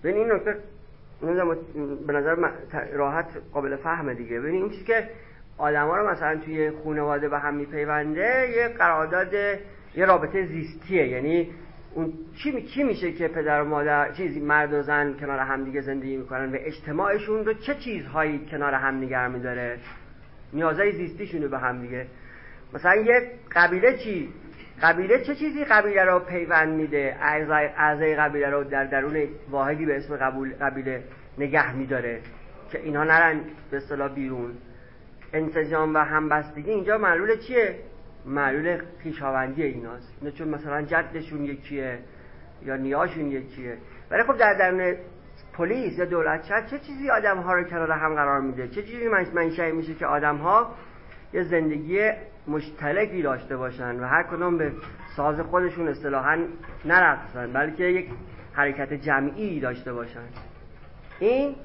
ببین این نکته به نظر راحت قابل فهمه دیگه. ببین این چیزی که آدما رو مثلا توی خانواده به هم میپیونده یه قرارداد، یه رابطه زیستیه. یعنی اون چی چی میشه که پدر و مادر، چیزی مرد و زن کنار هم دیگه زندگی میکنن و اجتماعشون رو چه چیزهایی کنار هم نگه میداره؟ نیازهای زیستیشون رو به هم دیگه. مثلا یه قبیله چی؟ قبیله چه چیزی قبیله رو پیوند میده؟ اعضای قبیله رو در درون واحدی به اسم قبیله نگه میداره که اینها نرن به اصطلاح بیرون. انسجام و همبستگی اینجا معلول چیه؟ معلول خویشاوندی ایناست. اینا چون مثلا جدشون یکیه یا نیاشون یکیه. ولی خب در درون پلیس یا دولت شهر چه چیزی آدم‌ها رو کنار هم قرار میده؟ چه چیزی منشأ میشه که آدم‌ها یه زندگی مشترکی داشته باشن و هر کدوم به ساز خودشون اصطلاحاً نرقصن، بلکه یک حرکت جمعی داشته باشن؟ این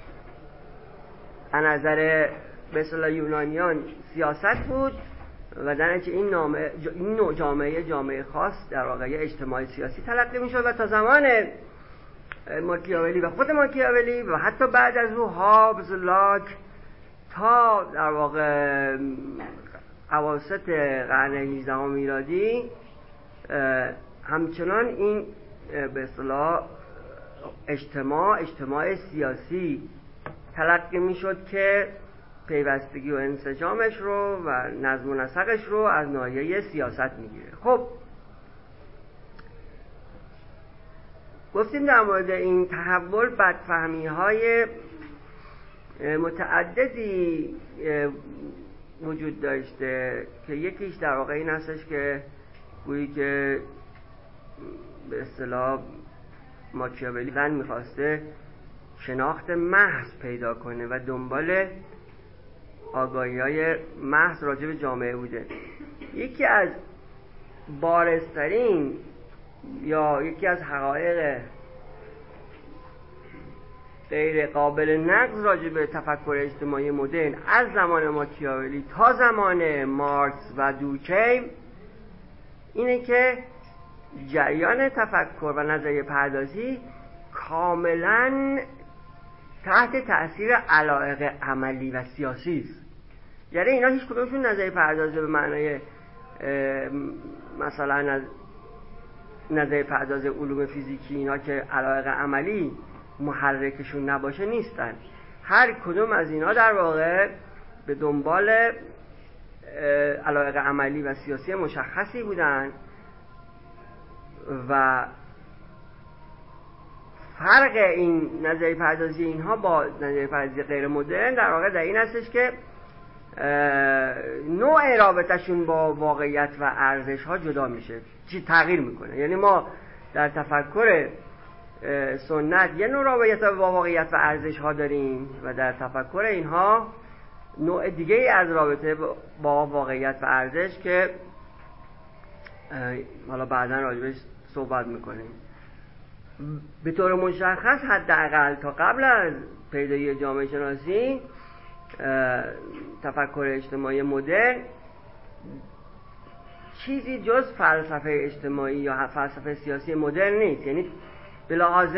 از نظر به اصطلاح یونانیان سیاست بود و در نتیجه این نامه این نوع جامعه جامعه خاص در واقع اجتماعی سیاسی تلقی میشد و تا زمان ماکیاولی و خود ماکیاولی و حتی بعد از او هابز، لاک، تا در واقع اواسط قرن هجدهم میلادی همچنان این به اصطلاح اجتماع اجتماع سیاسی تلقی میشد که پیوستگی و انسجامش رو و نظم و نسقش رو از ناحیه سیاست میگیره. خب گفتیم در مورد این تحول بدفهمی های متعددی وجود داشته که یکیش در واقع این هستش که گویی که به اصطلاح ماکیاولی زن میخواسته شناخت محض پیدا کنه و دنبال آگاهی‌های محض راجع به جامعه بوده. یکی از بارزترین یا یکی از حقایق غیر قابل نقض راجع به تفکر اجتماعی مدرن از زمان ماکیاولی تا زمان مارکس و دورکهیم اینه که جریان تفکر و نظریه پردازی کاملاً تحت تأثیر علایق عملی و سیاسی است. یعنی اینا هیچ کدومشون نظریه پردازی به معنای مثلا از نظریه پردازی علوم فیزیکی اینا که علایق عملی محرکشون نباشه نیستن. هر کدوم از اینا در واقع به دنبال علایق عملی و سیاسی مشخصی بودن و فرق این نظریه پردازی اینها با نظریه پردازی غیر مدرن در واقع در این هستش که نوع رابطهشون با واقعیت و ارزش ها جدا میشه، چی تغییر میکنه. یعنی ما در تفکر سنت یه نوع رابطه با واقعیت و ارزش ها داریم و در تفکر اینها نوع دیگه ای از رابطه با واقعیت و ارزش که حالا بعداً راجبش صحبت میکنیم. به طور مشخص حداقل تا قبل از پیدایش جامعه شناسی تفکر اجتماعی مدرن چیزی جز فلسفه اجتماعی یا فلسفه سیاسی مدرن نیست. یعنی به لحاظ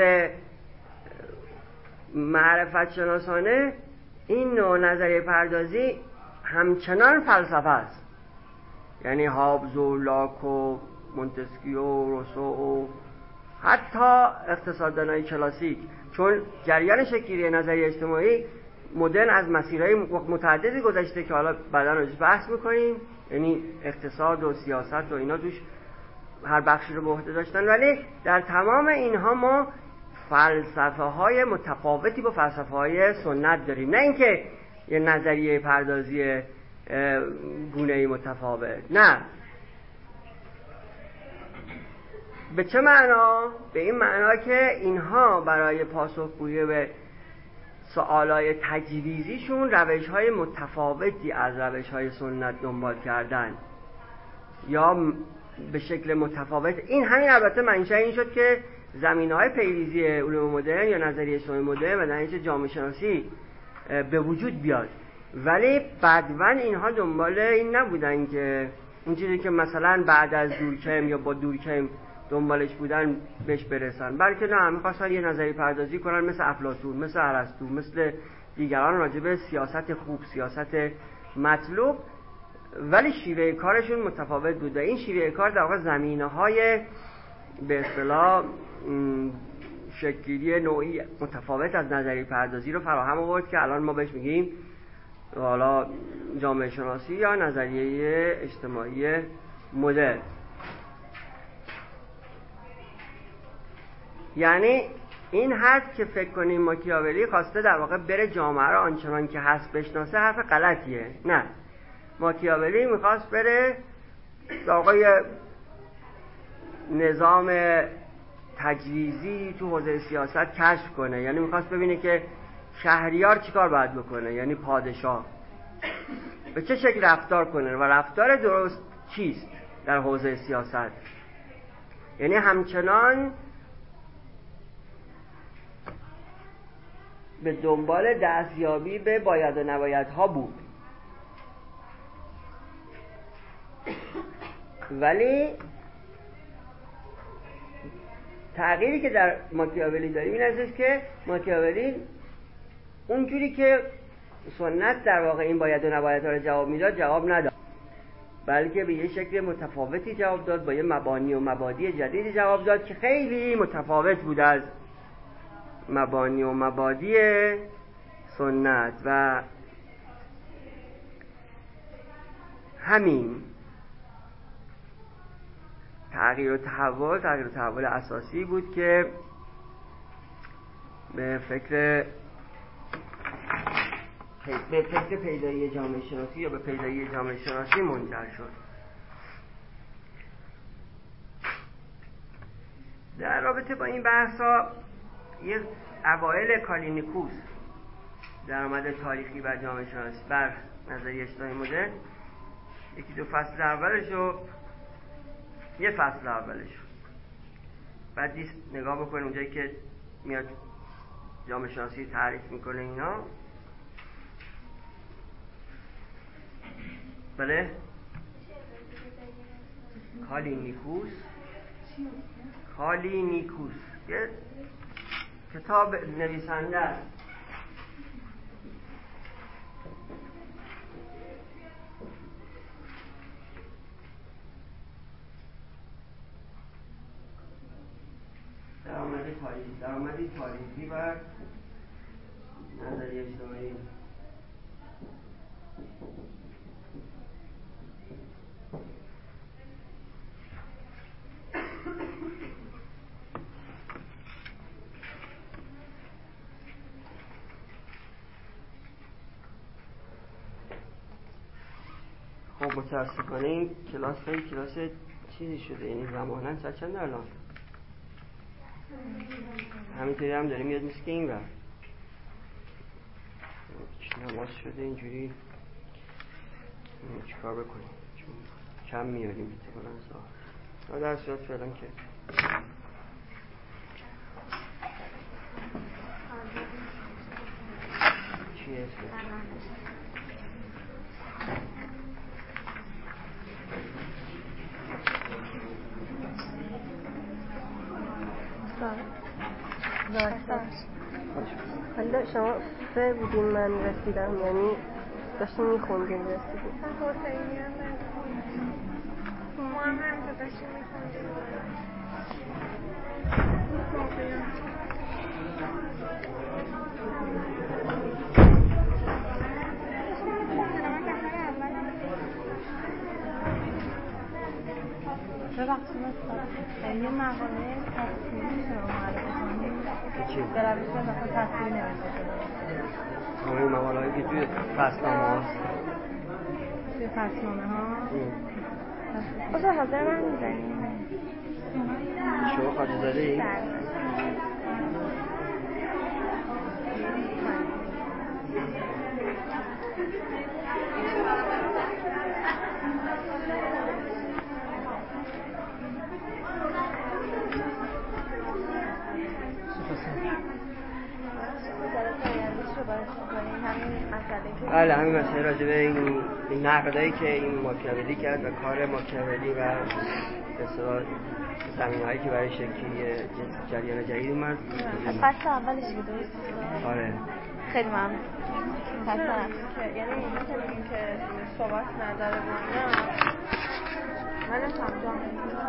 معرفت شناسانه این نوع نظریه پردازی همچنان فلسفه است. یعنی هابز و لاک و مونتسکیو و روسو و حتی اقتصاددانای کلاسیک، چون جریان شکلی نظریه اجتماعی مدرن از مسیرهای متعددی گذشته که حالا بعدا راجعش بحث میکنیم، یعنی اقتصاد و سیاست و اینا توش هر بخشی رو به عهده داشتن، ولی در تمام اینها ما فلسفه های متفاوتی با فلسفه های سنت داریم، نه اینکه یه نظریه پردازی گونه‌ای متفاوت. نه، به چه معنا؟ به این معنا که اینها برای پاسخگویی به سوالای تجویزیشون روش‌های متفاوتی از روش‌های سنت دنبال کردن یا به شکل متفاوت. این همین البته منشأ این شد که زمینه‌های پیریزی علوم مدرن یا نظریه اجتماعی مدرن و در نتیجه جامعه شناسی به وجود بیاد. ولی بعداً اینها دنبال این نبودن که اون چیزی که مثلا بعد از دورکهیم یا با دورکهیم دنبالش بودن بهش برسن، بلکه نه، میخواستن یه نظری پردازی کنن مثل افلاطون، مثل ارسطو، مثل دیگران راجع به سیاست خوب، سیاست مطلوب، ولی شیوه کارشون متفاوت بود و این شیوه کار در واقع زمینه‌های به اصطلاح شکلی نوعی متفاوت از نظری پردازی رو فراهم آورد که الان ما بهش میگیم حالا جامعه شناسی یا نظریه اجتماعی مدرن. یعنی این حرف که فکر کنیم ماکیاولی خواسته در واقع بره جامعه رو آنچنان که هست بشناسه، حرف غلطیه. نه، ماکیاولی میخواست بره در واقع نظام تجریزی تو حوزه سیاست کشف کنه، یعنی میخواست ببینه که شهریار چیکار باید بکنه، یعنی پادشاه به چه شکل رفتار کنه و رفتار درست چیست در حوزه سیاست. یعنی همچنان به دنبال دستیابی به باید و نبایدها بود، ولی تغییری که در ماکیاولی داریم این است که ماکیاولی اونجوری که سنت در واقع این باید و نبایدها رو جواب میداد جواب نداد، بلکه به یه شکل متفاوتی جواب داد، با یه مبانی و مبادی جدیدی جواب داد که خیلی متفاوت بود از مبانی و مبادی سنت. و همین تغییر و تحول تغییر و تحول اساسی بود که به فکر به فکر پیدایی جامعه شناسی یا به پیدایی جامعه شناسی منجر شد. در رابطه با این بحثا یه اوایل کالینیکوس درآمد تاریخی بر جامعه شناسی بر نظریه اجتماعی مدرن، یکی دو فصل اولش و یه فصل اولش بعد دیست نگاه بکنیم اونجایی که میاد جامعه شناسی تعریف میکنه اینا. بله کالینیکوس کالینیکوس یه کتاب نویسنده است درآمد تاریخی درآمدی تاریخی و نظریه اجتماعی. خب متاسفانه این کلاس خیلی کلاس چیزی شده، یعنی زماناً ساعت چند الان؟ همینطوری هم داریم میاد مثل که این وقت نماز شده اینجوری چیکار بکنیم چون کم میاریم احتمالاً ساعت در صورت فعلا که چیه اسمه حالا شما سه بودین من رسیدم، یعنی داشتیم میخوندیم رسیدیم. حسینی هم نمیخوندیم، ما هم هم داشتیم میخوندیم. ببخشید مثلا یه مقاله تصویری شما معرفی کنید چی؟ در روش مثلا تصویری نوشته شده همه این مقاله هایی که توی فصلنامه هاست توی فصلنامه ها بازه حاضر من میزنیم شما خواهد زده ای؟ بله همین مسئله راجع به این, این نقدایی که این ماکیاولی کرد و کار ماکیاولی و به اصطلاح زمینه‌هایی که برای شکلی جریان جدید اومد. از فصل اولش که درست؟ آره خیلی ممنون. فصل که یعنی مثل این که صحبت نداره بود نه من نفهمیدم